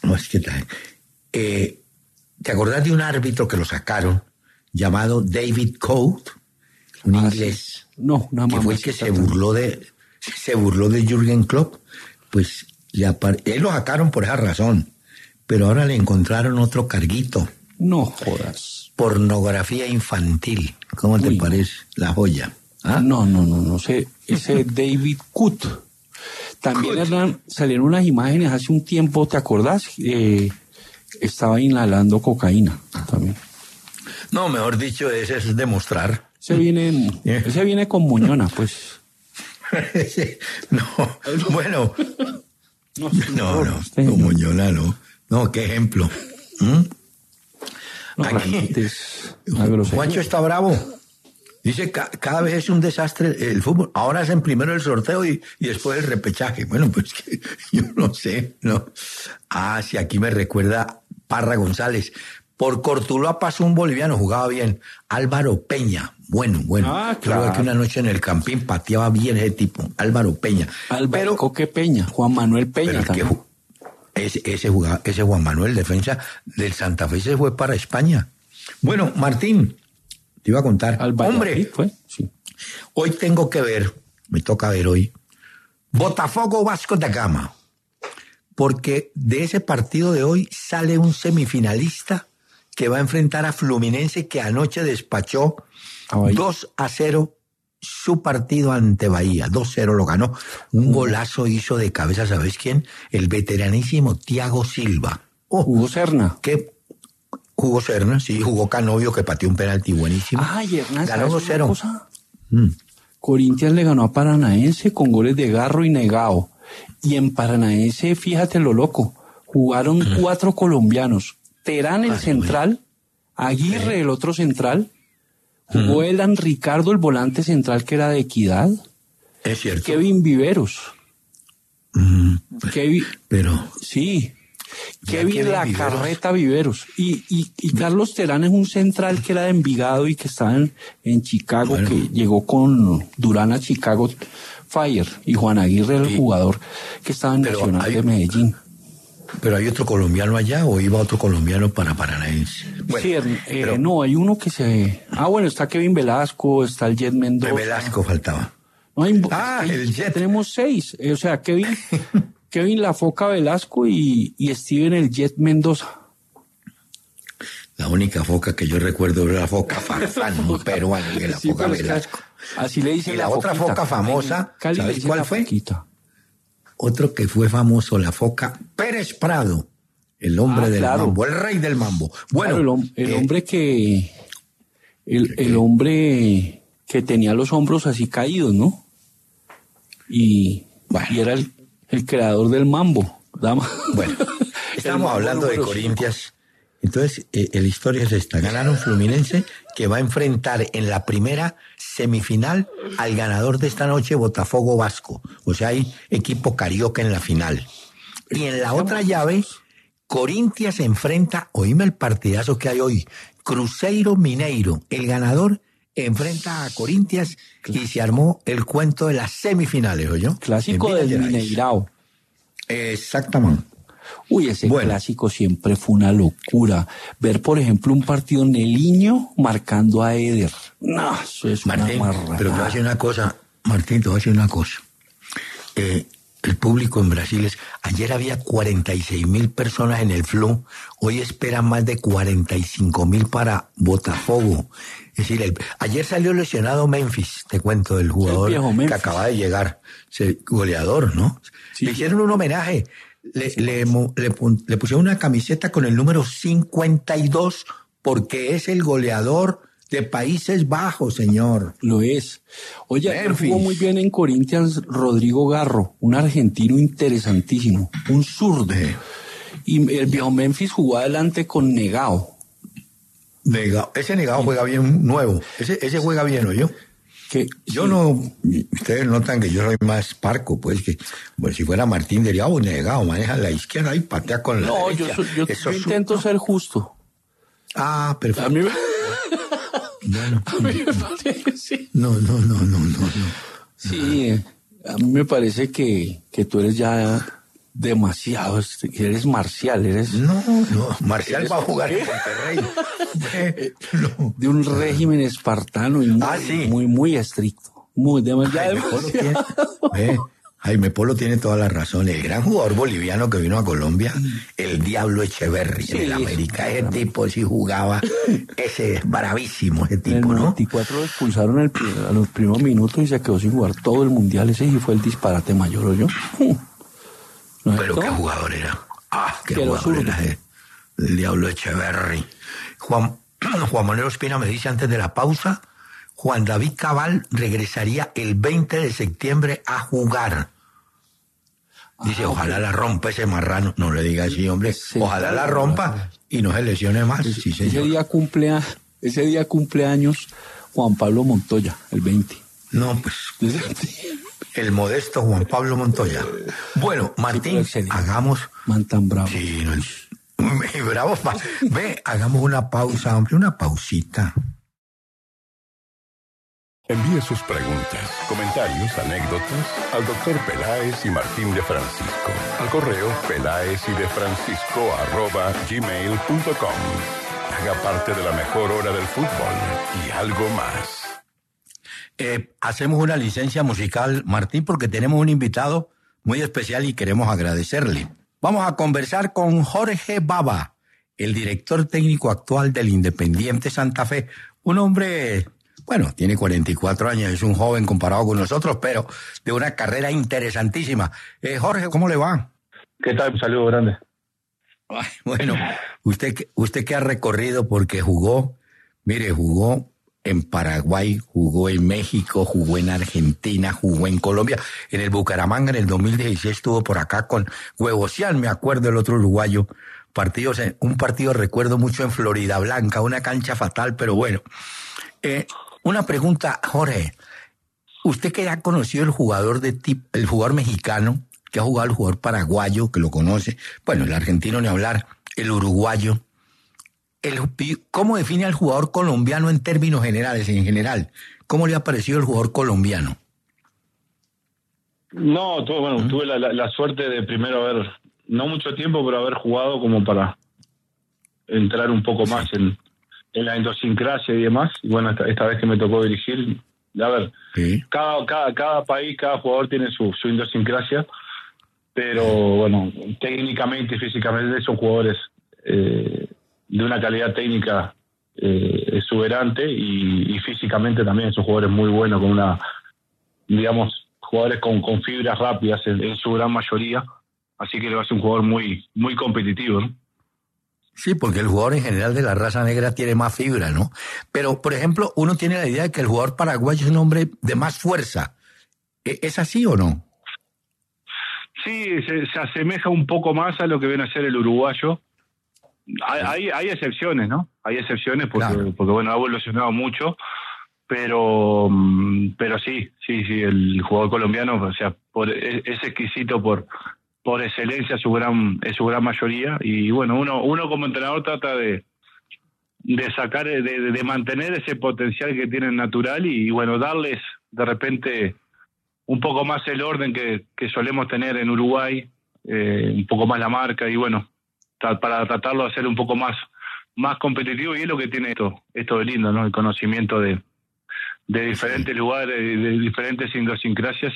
acordás de un árbitro que lo sacaron, llamado David Coate, un inglés? No, nada más. Que fue el que se burló de Jürgen Klopp. Pues él lo sacaron por esa razón, pero ahora le encontraron otro carguito. No jodas. Pornografía infantil. ¿Cómo te parece la joya? ¿Ah? No sé. Ese David Coate. También salieron unas imágenes hace un tiempo, ¿te acordás? Estaba inhalando cocaína también. No, mejor dicho, ese es demostrar. Ese viene con Muñona, pues. No, bueno. No, con Muñona no. No, qué ejemplo. No, realmente es una grosería. Juancho está bravo. Dice que cada vez es un desastre el fútbol. Ahora hacen primero el sorteo y después el repechaje. Bueno, pues que yo no sé, ¿no? Ah, sí, aquí me recuerda Parra González. Por Cortuluá pasó un boliviano, jugaba bien. Álvaro Peña. Bueno. Ah, claro. Creo que una noche en el Campín pateaba bien ese tipo. Álvaro Peña. Álvaro Coque Peña. Juan Manuel Peña también. Ese Juan Manuel, defensa del Santa Fe, se fue para España. Bueno, Martín, te iba a contar. Hombre, fue, sí. Hoy tengo que ver, me toca ver hoy, Botafogo Vasco da Gama, porque de ese partido de hoy sale un semifinalista que va a enfrentar a Fluminense, que anoche despachó 2-0 su partido ante Bahía. 2-0 lo ganó. Un golazo hizo de cabeza, ¿sabes quién? El veteranísimo Thiago Silva. Hugo Serna. Hugo Serna, sí, jugó Canovio, que pateó un penalti buenísimo. Ay, Hernán, ganó 2-0. Corinthians le ganó a Paranaense con goles de Garro y Negao. Y en Paranaense, fíjate lo loco, jugaron 4 colombianos. Terán, el central, Aguirre, el otro central, jugó Elan Ricardo, el volante central, que era de Equidad. Es cierto. Kevin Viveros. Pero... Sí. Kevin La Carreta Viveros. Y Carlos Terán es un central que era de Envigado y que estaba en Chicago, que llegó con Durán a Chicago Fire. Y Juan Aguirre, el jugador que estaba en Nacional de Medellín. ¿Pero hay otro colombiano allá o iba otro colombiano para Paranaense? Bueno, sí, no, hay uno que se... bueno, está Kevin Velasco, está el Jet Mendoza. Velasco faltaba. No, el Jet. Tenemos 6. O sea, Kevin La Foca Velasco y Steven el Jet Mendoza. La única foca que yo recuerdo era la foca Farfán, un peruano, que la foca Velasco. Así le dicen. Y la otra foca famosa, ¿sabes cuál fue? Foquita. Otro que fue famoso, la foca Pérez Prado, el hombre del mambo, el rey del mambo. Bueno, claro, el hombre que... El hombre que tenía los hombros así caídos, ¿no? Y era el creador del mambo. Bueno, estamos hablando de Corinthians. Entonces, la historia es esta. Ganaron Fluminense, que va a enfrentar en la primera semifinal al ganador de esta noche, Botafogo Vasco. O sea, hay equipo carioca en la final. Y en la otra llave, Corinthians se enfrenta, oíme el partidazo que hay hoy, Cruzeiro Mineiro. El ganador enfrenta a Corinthians y se armó el cuento de las semifinales, ¿oyó? Clásico del Mineirao. Exactamente. Uy, ese clásico siempre fue una locura. Ver, por ejemplo, un partido Neliño marcando a Eder. No, eso es Martín, una marrada. Pero te voy a decir una cosa, Martín, te voy a decir una cosa. El público en Brasil ayer había 46.000 personas en el Flu, hoy esperan más de 45.000 para Botafogo. Es decir, ayer salió lesionado Memphis, te cuento, del jugador que acaba de llegar, goleador, ¿no? Sí. Le hicieron un homenaje. Le pusieron una camiseta con el número 52 porque es el goleador de Países Bajos, señor. Lo es. Oye, ayer jugó muy bien en Corinthians Rodrigo Garro, un argentino interesantísimo, un zurdo. Y el viejo Memphis jugó adelante con Negao. Ese Negao juega bien nuevo. Ese juega bien, ¿o yo? Yo no, ustedes notan que yo soy más parco, pues que si fuera Martín diría, Negao, maneja la izquierda y patea con la derecha. Yo intento ser justo. Perfecto. A mí me parece. No. Sí, a mí me parece que tú eres ya demasiado, eres Marcial, eres... No, Marcial va a jugar en Monterrey. De un régimen espartano y muy estricto. Muy demasiado. Jaime Polo tiene toda la razón. El gran jugador boliviano que vino a Colombia, el Diablo Echeverri, en el América. Ese tipo sí jugaba, ese es bravísimo, ese tipo, ¿no? En el 94 lo expulsaron a los primeros minutos y se quedó sin jugar todo el mundial. Ese sí fue el disparate mayor, ¿oyó? Pero qué jugador era. Qué jugador era el Diablo Echeverri. Juan Manuel Ospina me dice antes de la pausa, Juan David Cabal regresaría el 20 de septiembre a jugar. Dice, ojalá la rompa ese marrano. No le diga así, hombre. Ojalá la rompa y no se lesione más. Sí, señor. Ese día cumpleaños Juan Pablo Montoya, el 20. No, pues, el modesto Juan Pablo Montoya. Bueno, Martín, hagamos... Man tan bravo. Sí, bravo. Ve, hagamos una pausa, hombre, una pausita. Envíe sus preguntas, comentarios, anécdotas al Dr. Peláez y Martín de Francisco. Al correo pelaezyDeFrancisco@gmail.com. Haga parte de la mejor hora del fútbol y algo más. Hacemos una licencia musical, Martín, porque tenemos un invitado muy especial y queremos agradecerle. Vamos a conversar con Jorge Baba, el director técnico actual del Independiente Santa Fe. Un hombre, bueno, tiene 44 años, es un joven comparado con nosotros, pero de una carrera interesantísima. Jorge, ¿cómo le va? ¿Qué tal? Un saludo grande. Ay, bueno, usted que ha recorrido porque jugó en Paraguay, jugó en México, jugó en Argentina, jugó en Colombia. En el Bucaramanga en el 2016 estuvo por acá con Huevosian, me acuerdo, el otro uruguayo. Un partido recuerdo mucho en Florida Blanca, una cancha fatal, pero bueno. Una pregunta, Jorge. Usted que ha conocido el jugador mexicano, que ha jugado el jugador paraguayo, que lo conoce, bueno, el argentino ni hablar, el uruguayo. ¿Cómo define al jugador colombiano en términos generales, en general? ¿Cómo le ha parecido el jugador colombiano? No, tuve la suerte de primero haber, no mucho tiempo, pero haber jugado como para entrar un poco más en la idiosincrasia y demás. Y bueno, esta vez que me tocó dirigir, a ver, cada país, cada jugador tiene su idiosincrasia, pero bueno, técnicamente y físicamente son jugadores de una calidad técnica exuberante y físicamente también son jugadores muy buenos, con jugadores con fibras rápidas en su gran mayoría, así que le va a ser un jugador muy, muy competitivo, ¿no? Sí, porque el jugador en general de la raza negra tiene más fibra, ¿no? Pero, por ejemplo, uno tiene la idea de que el jugador paraguayo es un hombre de más fuerza. ¿Es así o no? Sí, se asemeja un poco más a lo que viene a ser el uruguayo. Hay excepciones, ¿no? Hay excepciones porque bueno, ha evolucionado mucho, pero sí, el jugador colombiano, o sea, es exquisito por excelencia su gran mayoría, y bueno, uno como entrenador trata de sacar, de mantener ese potencial que tienen natural y bueno, darles de repente un poco más el orden que solemos tener en Uruguay, un poco más la marca y bueno, para tratarlo de hacer un poco más competitivo, y es lo que tiene esto de lindo, ¿no? El conocimiento de diferentes lugares, de diferentes idiosincrasias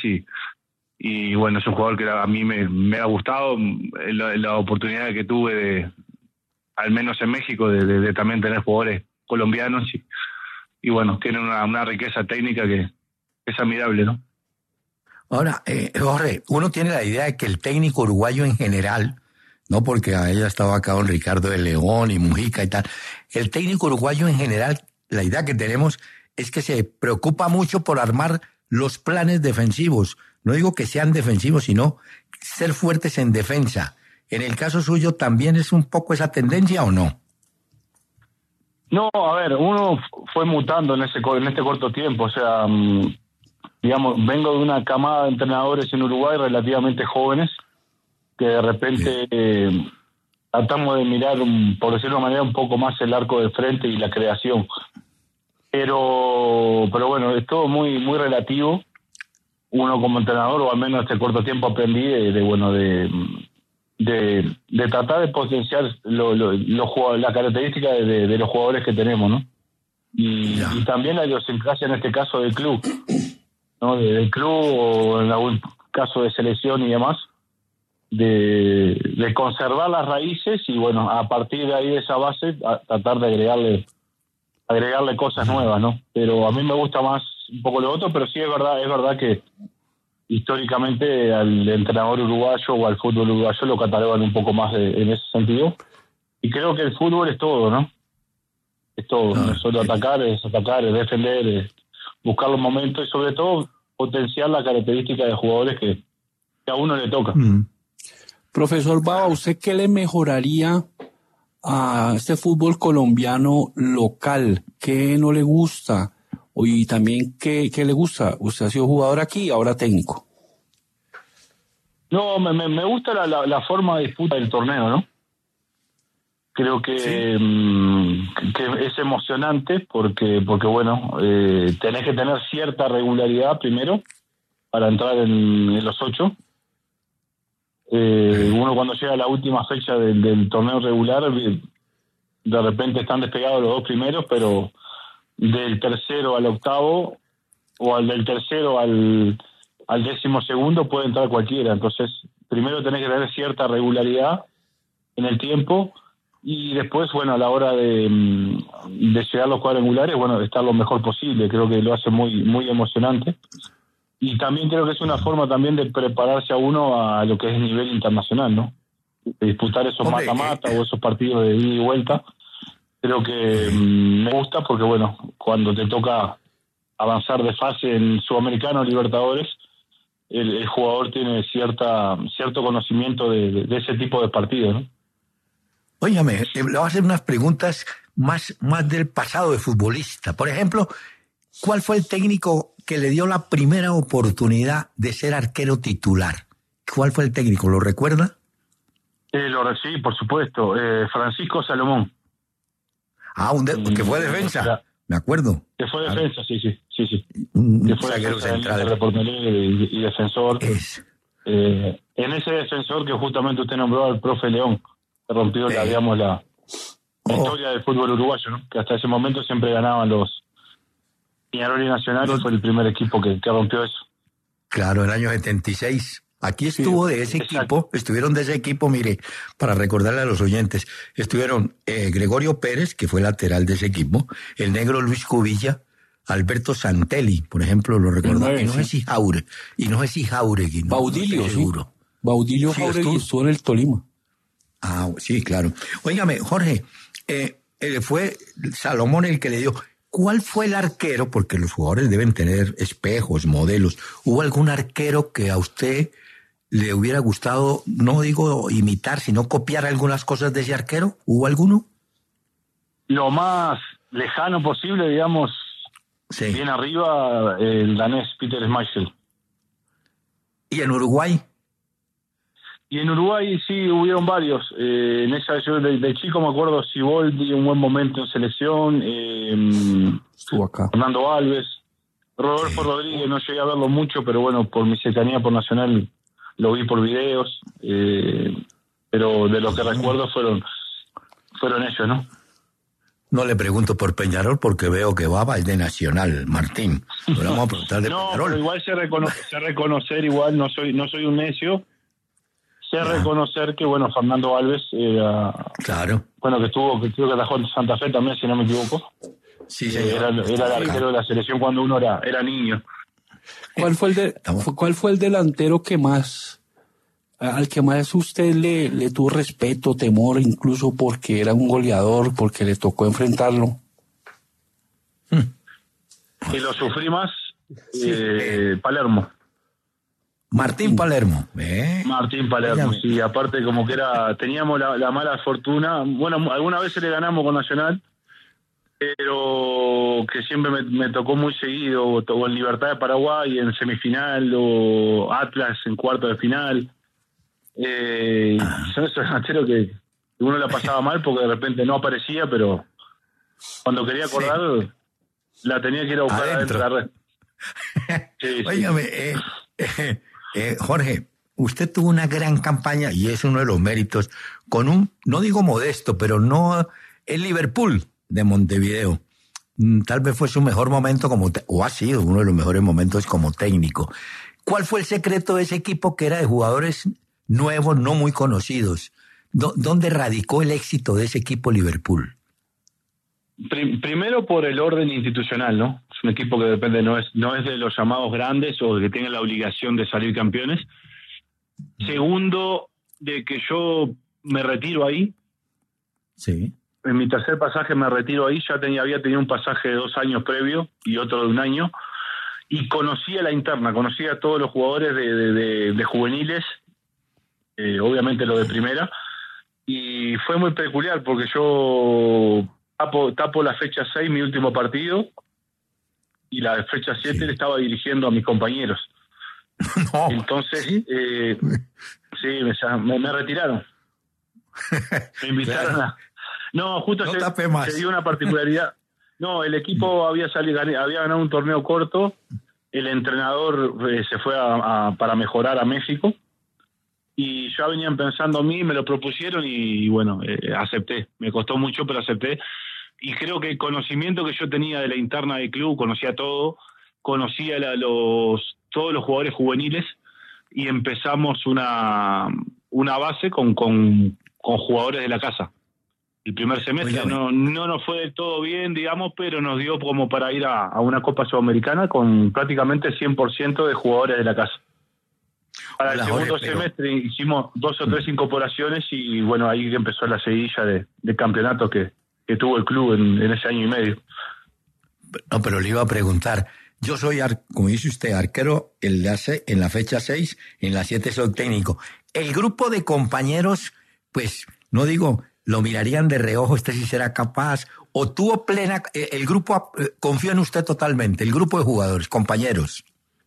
y bueno, es un jugador que a mí me ha gustado, la oportunidad que tuve al menos en México, de también tener jugadores colombianos y bueno, tienen una riqueza técnica que es admirable, ¿no? Ahora, Jorge, uno tiene la idea de que el técnico uruguayo en general, no porque a ella estaba acá don Ricardo de León y Mujica y tal, el técnico uruguayo en general, la idea que tenemos es que se preocupa mucho por armar los planes defensivos. No digo que sean defensivos, sino ser fuertes en defensa. ¿En el caso suyo también es un poco esa tendencia o no? No, a ver, uno fue mutando en este corto tiempo. O sea, digamos, vengo de una camada de entrenadores en Uruguay relativamente jóvenes, que de repente tratamos de mirar, por decirlo de una manera, un poco más el arco de frente y la creación. Pero bueno, es todo muy, muy relativo. Uno como entrenador, o al menos este corto tiempo aprendí de tratar de potenciar la característica de los jugadores que tenemos, ¿no? Y también la idiosincrasia en este caso del club, ¿no? Del club, o en algún caso de selección y demás, de conservar las raíces y bueno, a partir de ahí, de esa base, tratar de agregarle cosas nuevas, ¿no? Pero a mí me gusta más un poco lo otro, pero sí es verdad que históricamente al entrenador uruguayo o al fútbol uruguayo lo catalogan un poco más en ese sentido. Y creo que el fútbol es todo, ¿no? Es todo, no solo atacar, es defender, es buscar los momentos y sobre todo potenciar la característica de jugadores que a uno le toca. Profesor Bava, ¿usted qué le mejoraría a este fútbol colombiano local? ¿Qué no le gusta? Y también, ¿qué le gusta? Usted ha sido jugador aquí y ahora técnico. No, me gusta la forma de disputa del torneo, ¿no? Creo que, que es emocionante porque bueno, tenés que tener cierta regularidad primero para entrar en los 8. Uno cuando llega a la última fecha del torneo regular, de repente están despegados los 2 primeros, pero del tercero al octavo o del tercero al 12º puede entrar cualquiera. Entonces, primero tenés que tener cierta regularidad en el tiempo y después, bueno, a la hora de llegar a los cuadrangulares, bueno, estar lo mejor posible. Creo que lo hace muy, muy emocionante. Y también creo que es una forma también de prepararse a uno a lo que es nivel internacional, ¿no? De disputar esos mata-mata o esos partidos de ida y vuelta. Creo que me gusta porque, bueno, cuando te toca avanzar de fase en Sudamericano o Libertadores, el jugador tiene cierto conocimiento de ese tipo de partidos, ¿no? Óigame, le voy a hacer unas preguntas más del pasado de futbolista. Por ejemplo, ¿cuál fue el técnico que le dio la primera oportunidad de ser arquero titular? ¿Cuál fue el técnico? ¿Lo recuerda? Sí, por supuesto. Francisco Salomón. Que fue defensa. Me acuerdo. Que fue defensa, sí. Que fue zaguero central. Y defensor. En ese defensor que justamente usted nombró al profe León, que rompió la historia del fútbol uruguayo, ¿no? Que hasta ese momento siempre ganaban los Peñarol y Nacional, y fue el primer equipo que rompió eso. Claro, el año 76. Aquí estuvo de ese equipo, estuvieron de ese equipo, mire, para recordarle a los oyentes, estuvieron Gregorio Pérez, que fue lateral de ese equipo, el negro Luis Cubilla, Alberto Santelli, por ejemplo, lo recordó, y no sé si Jauregui. Baudilio, seguro. Baudilio Jauregui estuvo en el Tolima. Sí, claro. Óigame, Jorge, fue Salomón el que le dio. ¿Cuál fue el arquero? Porque los jugadores deben tener espejos, modelos. ¿Hubo algún arquero que a usted le hubiera gustado, no digo imitar, sino copiar algunas cosas de ese arquero? ¿Hubo alguno? Lo más lejano posible, digamos, bien arriba, el danés Peter Schmeichel. ¿Y en Uruguay? Y en Uruguay sí hubieron varios. En esa yo de chico me acuerdo Siboldi, un buen momento en selección, Fernando Alves, Rodolfo Rodríguez, no llegué a verlo mucho, pero bueno, por mi cercanía por Nacional lo vi por videos, pero de lo que recuerdo fueron ellos, ¿no? No le pregunto por Peñarol porque veo que Bava es de Nacional, Martín. Pero vamos a preguntar de Peñarol. Pero igual sé reconocer, igual no soy un necio. Sé reconocer que, bueno, Fernando Alves era... Claro. Bueno, creo que atajó en Santa Fe también, si no me equivoco. Sí, señor. Era el arquero de la selección cuando uno era niño. ¿Cuál fue el delantero al que más usted le tuvo respeto, temor, incluso porque era un goleador, porque le tocó enfrentarlo? Y lo sufrí más, Palermo. Martín Palermo. Martín Palermo, sí. Aparte como que teníamos la mala fortuna. Bueno, algunas veces le ganamos con Nacional, pero que siempre me tocó muy seguido, o en Libertad de Paraguay en semifinal, o Atlas en cuarto de final. Son esos delanteros que uno la pasaba mal porque de repente no aparecía, pero cuando quería acordar la tenía que ir a buscar adentro de la red. Óigame, Jorge, usted tuvo una gran campaña y es uno de los méritos con no digo modesto, pero no el Liverpool de Montevideo. Tal vez fue su mejor momento o ha sido uno de los mejores momentos como técnico. ¿Cuál fue el secreto de ese equipo que era de jugadores nuevos, no muy conocidos? ¿Dónde radicó el éxito de ese equipo Liverpool? Primero por el orden institucional, ¿no? Es un equipo que depende, no es de los llamados grandes o de que tengan la obligación de salir campeones. Segundo, de que yo me retiro ahí. Sí. En mi tercer pasaje me retiro ahí, había tenido un pasaje de 2 años previo y otro de 1 año, y conocía la interna, conocía a todos los jugadores de juveniles, obviamente lo de primera, y fue muy peculiar porque yo tapo la fecha 6, mi último partido, y la fecha 7 le estaba dirigiendo a mis compañeros. No. Entonces, me retiraron. Me invitaron claro. No, justo no se dio una particularidad. No, el equipo había ganado un torneo corto, el entrenador se fue para mejorar a México, y ya venían pensando a mí, me lo propusieron y bueno, acepté. Me costó mucho, pero acepté. Y creo que el conocimiento que yo tenía de la interna del club, conocía todo, conocía todos los jugadores juveniles, y empezamos una base con jugadores de la casa. El primer semestre no nos fue del todo bien, digamos, pero nos dio como para ir a una Copa Sudamericana con prácticamente 100% de jugadores de la casa. Para el segundo semestre hicimos 2 o 3 incorporaciones y bueno, ahí empezó la seguidilla de campeonato que tuvo el club en ese año y medio. No, pero le iba a preguntar. Yo soy, como dice usted, arquero en la fecha 6, en la 7 soy técnico. El grupo de compañeros, pues, no digo, lo mirarían de reojo, este sí será capaz, o tuvo plena, el grupo confió en usted totalmente, el grupo de jugadores, compañeros.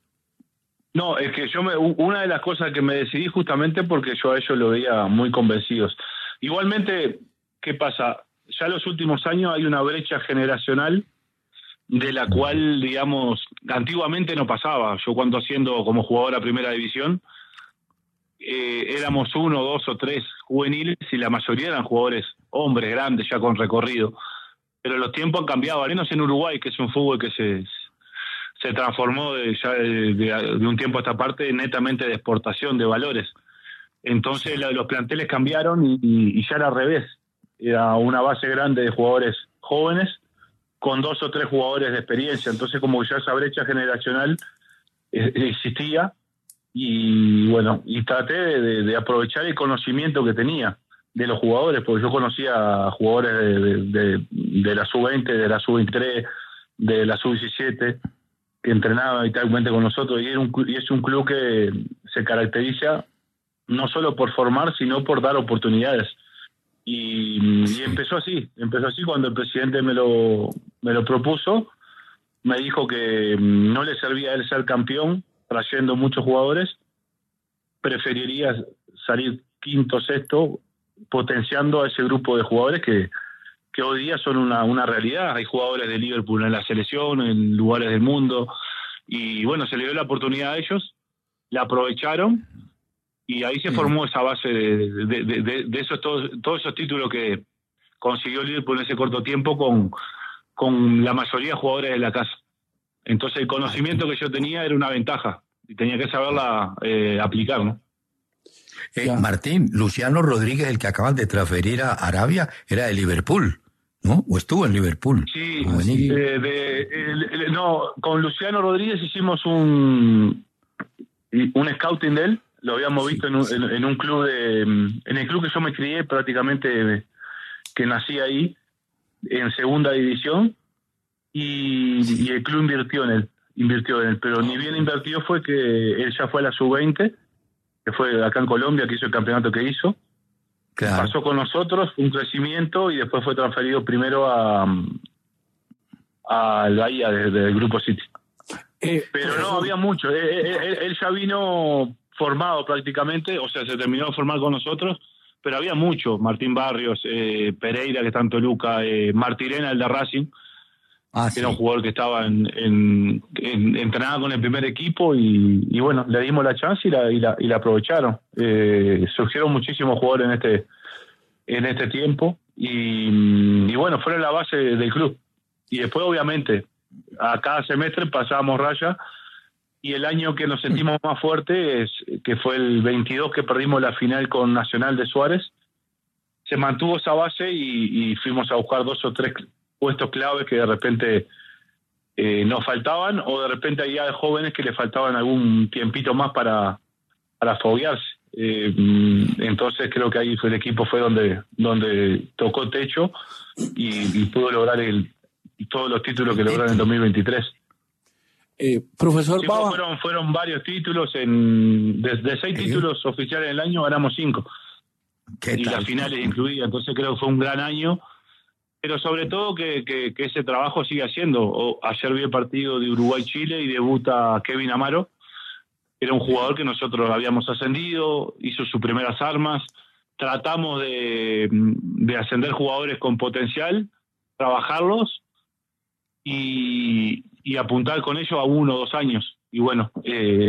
No, es que una de las cosas que me decidí justamente porque yo a ellos lo veía muy convencidos. Igualmente, ¿qué pasa? Ya en los últimos años hay una brecha generacional de la cual, digamos, antiguamente no pasaba. Yo cuando haciendo como jugador a primera división, éramos 1, 2 o 3 juveniles y la mayoría eran jugadores, hombres grandes ya con recorrido. Pero los tiempos han cambiado, al menos en Uruguay, que es un fútbol que se transformó de un tiempo a esta parte netamente de exportación de valores. Entonces los planteles cambiaron y ya era al revés. Era una base grande de jugadores jóvenes con 2 o 3 jugadores de experiencia. Entonces como ya esa brecha generacional existía y bueno, y traté de aprovechar el conocimiento que tenía de los jugadores, porque yo conocía a jugadores de la sub-20, de la sub-23, de la sub-17, que entrenaba habitualmente con nosotros, y es un club que se caracteriza no solo por formar, sino por dar oportunidades. Y empezó así cuando el presidente me lo propuso, me dijo que no le servía a él ser campeón, trayendo muchos jugadores, preferiría salir quinto, sexto, potenciando a ese grupo de jugadores que hoy día son una realidad. Hay jugadores de Liverpool en la selección, en lugares del mundo, y bueno, se le dio la oportunidad a ellos, la aprovecharon, y ahí se formó esa base de esos todos esos títulos que consiguió Liverpool en ese corto tiempo con la mayoría de jugadores de la casa. Entonces el conocimiento que yo tenía era una ventaja, y tenía que saberla aplicar, ¿no? Martín, Luciano Rodríguez, el que acaban de transferir a Arabia, era de Liverpool, ¿no? ¿O estuvo en Liverpool? Sí, con Luciano Rodríguez hicimos un scouting de él, lo habíamos visto en un club en el club que yo me crié prácticamente, que nací ahí, en segunda división, y el club invirtió en él, pero ni bien invertido fue que él ya fue a la sub-20, que fue acá en Colombia, que hizo el campeonato que hizo. Claro. Pasó con nosotros, un crecimiento, y después fue transferido primero a Bahía del Grupo City. Pero no, había mucho. Él ya vino formado prácticamente, o sea, se terminó de formar con nosotros, pero había mucho. Martín Barrios, Pereira, que está en Toluca, Martirena, el de Racing, que era un jugador que estaba entrenado con el primer equipo, y bueno, le dimos la chance y la aprovecharon. Surgieron muchísimos jugadores en este tiempo, y bueno, fueron la base del club. Y después, obviamente, a cada semestre pasábamos raya, y el año que nos sentimos más fuertes, que fue el 22, que perdimos la final con Nacional de Suárez, se mantuvo esa base y fuimos a buscar 2 o 3 puestos claves que de repente nos faltaban, o de repente había jóvenes que le faltaban algún tiempito más para foguearse. Entonces creo que ahí el equipo fue donde tocó techo y pudo lograr todos los títulos que lograron en 2023. Profesor Sí, Bava. fueron varios títulos, de 6 títulos oficiales del año ganamos 5. Y las finales incluidas, entonces creo que fue un gran año, pero sobre todo que ese trabajo sigue haciendo. Ayer vi el partido de Uruguay-Chile y debuta Kevin Amaro, era un jugador que nosotros habíamos ascendido, hizo sus primeras armas, tratamos de ascender jugadores con potencial, trabajarlos y apuntar con ellos a 1 o 2 años. Y bueno, se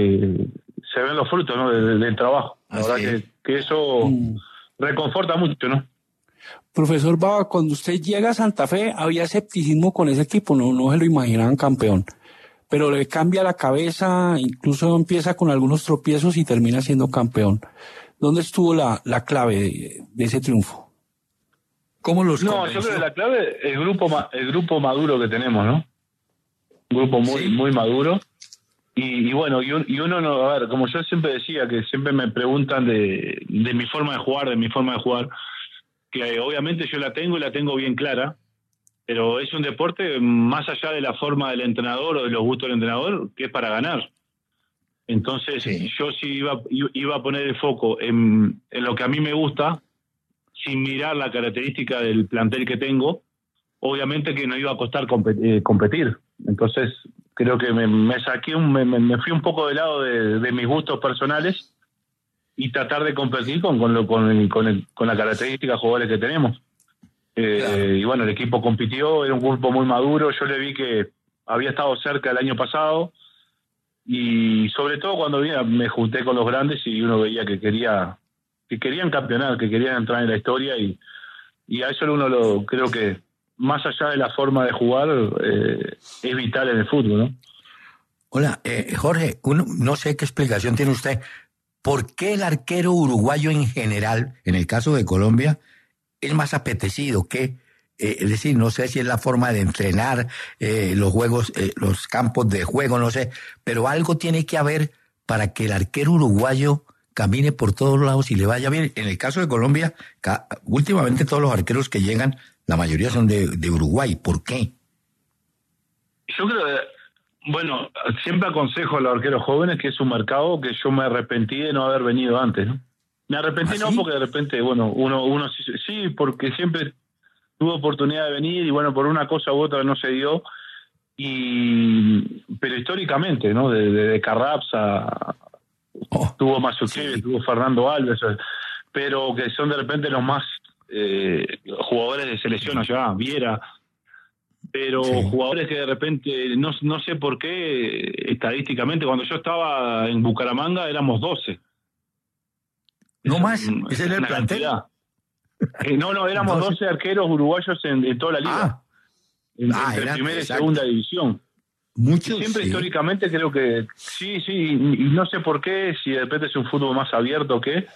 ven los frutos, ¿no? del trabajo. La verdad que eso reconforta mucho, ¿no? Profesor Bava, cuando usted llega a Santa Fe había escepticismo con ese equipo, no se lo imaginaban campeón, pero le cambia la cabeza, incluso empieza con algunos tropiezos y termina siendo campeón. ¿Dónde estuvo la clave de ese triunfo? ¿Cómo los convenció? Yo creo que la clave es el grupo maduro que tenemos, ¿no? Un grupo muy maduro. Y bueno, y uno no, a ver, como yo siempre decía, que siempre me preguntan de mi forma de jugar, que obviamente yo la tengo bien clara, pero es un deporte más allá de la forma del entrenador o de los gustos del entrenador, que es para ganar. Entonces yo sí iba a poner el foco en lo que a mí me gusta, sin mirar la característica del plantel que tengo, obviamente que no iba a costar competir. Entonces creo que me saqué, me fui un poco del lado de mis gustos personales y tratar de competir con la característica de jugadores que tenemos. Claro. Y bueno, el equipo compitió, era un grupo muy maduro, yo le vi que había estado cerca el año pasado y sobre todo cuando me junté con los grandes y uno veía que querían campeonar, que querían entrar en la historia y a eso uno creo que más allá de la forma de jugar es vital en el fútbol, ¿no? Hola, Jorge, no sé qué explicación tiene usted. ¿Por qué el arquero uruguayo en general, en el caso de Colombia, es más apetecido que, es decir, no sé si es la forma de entrenar, los juegos, los campos de juego, no sé, pero algo tiene que haber para que el arquero uruguayo camine por todos lados y le vaya bien? En el caso de Colombia, últimamente todos los arqueros que llegan, la mayoría son de Uruguay. ¿Por qué? Yo creo que, bueno, siempre aconsejo a los arqueros jóvenes que es un mercado que yo me arrepentí de no haber venido antes, ¿no? Me arrepentí no porque de repente, bueno, uno sí, porque siempre tuve oportunidad de venir y bueno, por una cosa u otra no se dio. Pero históricamente, ¿no? De Carraps tuvo Masucci, tuvo Fernando Alves, pero que son de repente los más jugadores de selección allá, Viera, pero jugadores que de repente, no sé por qué, estadísticamente, cuando yo estaba en Bucaramanga éramos 12. No más, ese era el plantel. No, éramos 12 arqueros uruguayos en toda la liga. Entre primera y segunda división. Muchos, siempre históricamente creo que sí, y no sé por qué, si de repente es un fútbol más abierto que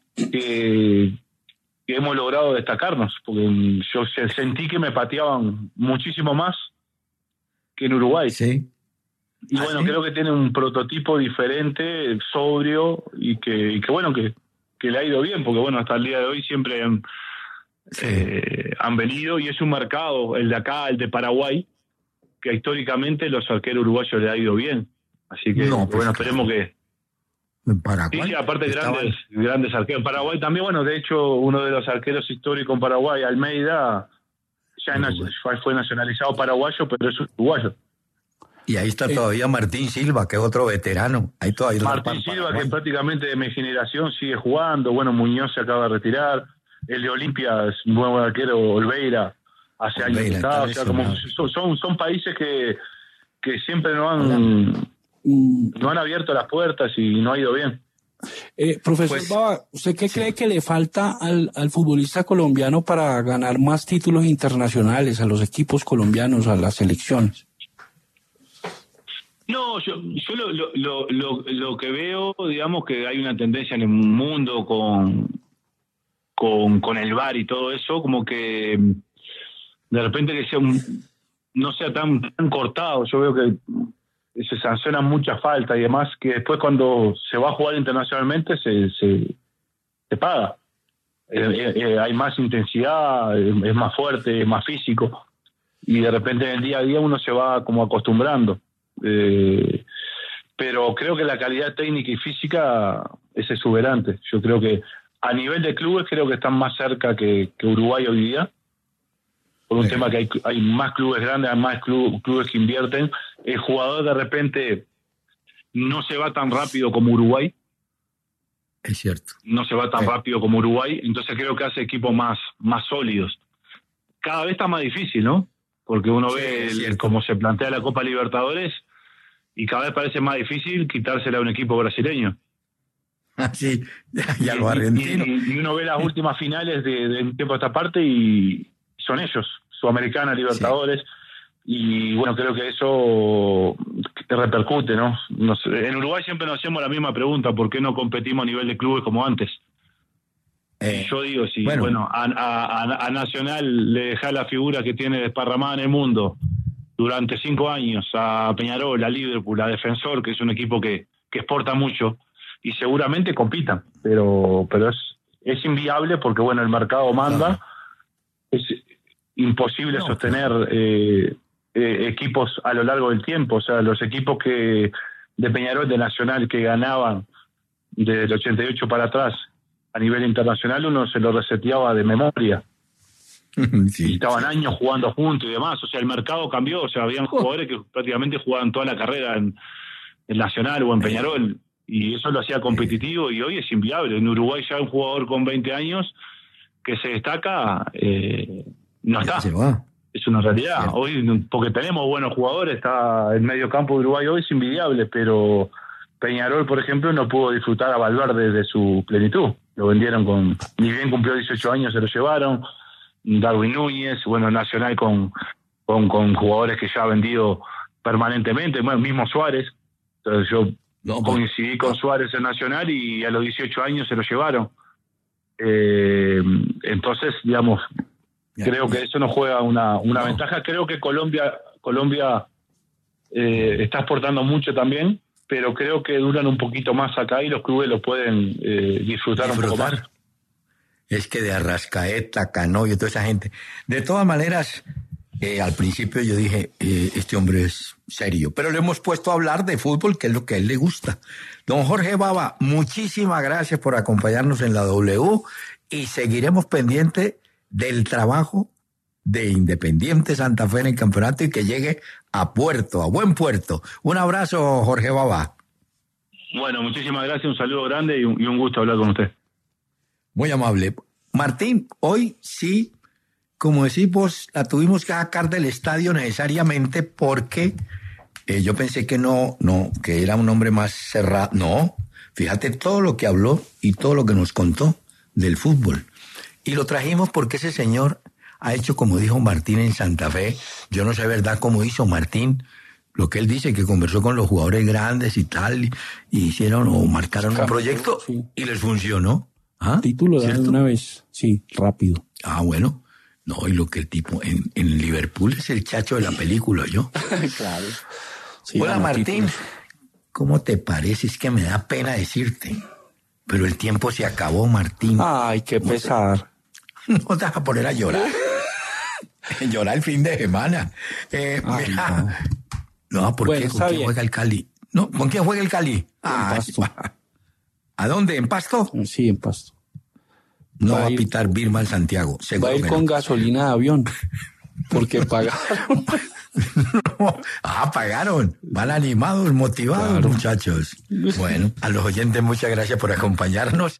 hemos logrado destacarnos, porque yo sentí que me pateaban muchísimo más que en Uruguay. Sí. Y bueno, creo que tiene un prototipo diferente, sobrio, y que bueno, que le ha ido bien, porque bueno, hasta el día de hoy siempre han venido, y es un mercado, el de acá, el de Paraguay, que históricamente los arqueros uruguayos le ha ido bien. Así que, esperemos que... En Paraguay. Sí, aparte grandes arqueros. En Paraguay también, bueno, de hecho, uno de los arqueros históricos en Paraguay, Almeida, fue nacionalizado paraguayo, pero es uruguayo. Y ahí está todavía Martín Silva, que es otro veterano. Ahí todavía Martín Silva, que prácticamente de mi generación sigue jugando. Bueno, Muñoz se acaba de retirar. El de Olimpia es un buen arquero, Olveira, hace años que está. O sea, como son países que siempre no han abierto las puertas y no ha ido bien. Profesor Bava, ¿usted qué cree que le falta al futbolista colombiano para ganar más títulos internacionales, a los equipos colombianos, a las selecciones? No, yo lo que veo, digamos que hay una tendencia en el mundo con el VAR y todo eso, como que de repente que no sea tan cortado. Yo veo que se sancionan muchas faltas y demás, que después cuando se va a jugar internacionalmente se paga. Hay más intensidad, es más fuerte, es más físico, y de repente en el día a día uno se va como acostumbrando. pero creo que la calidad técnica y física es exuberante. Yo creo que a nivel de clubes creo que están más cerca que Uruguay hoy día, por un tema que hay más clubes grandes, hay más clubes que invierten. El jugador de repente no se va tan rápido como Uruguay. Es cierto. No se va tan rápido como Uruguay, entonces creo que hace equipos más sólidos. Cada vez está más difícil, ¿no? Porque uno ve cómo se plantea la Copa Libertadores y cada vez parece más difícil quitársela a un equipo brasileño. Sí, y a los argentinos. Y uno ve las últimas finales de un tiempo a esta parte y son ellos, Sudamericana, Libertadores. Sí. Y bueno, creo que eso repercute, ¿no? En Uruguay siempre nos hacemos la misma pregunta: ¿por qué no competimos a nivel de clubes como antes? Yo digo, si a Nacional le deja la figura que tiene desparramada en el mundo durante 5 años, a Peñarol, a Liverpool, a Defensor, que es un equipo que exporta mucho, y seguramente compitan, pero es inviable porque, bueno, el mercado manda, es imposible sostener equipos a lo largo del tiempo. O sea, los equipos de Peñarol, de Nacional, que ganaban desde el 88 para atrás a nivel internacional, uno se lo reseteaba de memoria. Sí, estaban años jugando juntos y demás. O sea, el mercado cambió. O sea, habían jugadores que prácticamente jugaban toda la carrera en Nacional o en Peñarol, y eso lo hacía competitivo, y hoy es inviable. En Uruguay ya un jugador con 20 años que se destaca no está. Es una realidad. Hoy, porque tenemos buenos jugadores, está el medio campo de Uruguay hoy es invidiable, pero Peñarol, por ejemplo, no pudo disfrutar a Valverde de su plenitud. Lo vendieron ni bien cumplió 18 años, se lo llevaron. Darwin Núñez, bueno, Nacional con jugadores que ya ha vendido permanentemente, bueno, mismo Suárez. Entonces yo coincidí con Suárez en Nacional y a los 18 años se lo llevaron. Entonces, digamos, creo que eso nos juega una ventaja. Creo que Colombia está exportando mucho también, pero creo que duran un poquito más acá y los clubes lo pueden disfrutar un poco más. Es que de Arrascaeta, Canoyo, toda esa gente. De todas maneras, al principio yo dije, este hombre es serio, pero le hemos puesto a hablar de fútbol, que es lo que a él le gusta. Don Jorge Baba, muchísimas gracias por acompañarnos en la W, y seguiremos pendientes del trabajo de Independiente Santa Fe en el campeonato y que llegue a buen puerto. Un abrazo, Jorge Baba. Bueno, muchísimas gracias, un saludo grande y un gusto hablar con usted. Muy amable. Martín, hoy sí, como decimos, la tuvimos que sacar del estadio necesariamente porque yo pensé que no, que era un hombre más cerrado. No, fíjate todo lo que habló y todo lo que nos contó del fútbol. Y lo trajimos porque ese señor ha hecho, como dijo Martín en Santa Fe, yo no sé verdad cómo hizo Martín, lo que él dice, que conversó con los jugadores grandes y tal, y hicieron o marcaron un proyecto y les funcionó. ¿Ah? Título de una vez, sí, rápido. Bueno. No, y lo que el tipo en Liverpool es el chacho de la película, ¿yo? Claro. Sí, hola, Martín. ¿Cómo te parece? Es que me da pena decirte. Pero el tiempo se acabó, Martín. Ay, qué pesar. No te vas a poner a llorar. Llorar el fin de semana. Mira. No, ¿por qué? ¿Con quién juega el Cali? No, ¿con quién juega el Cali? Pasto. ¿A dónde? ¿En Pasto? Sí, en Pasto. No va a pitar Birman Santiago. Va a ir con gasolina de avión. Porque pagaron. Pagaron. Van animados, motivados, claro. Muchachos. Bueno, a los oyentes muchas gracias por acompañarnos.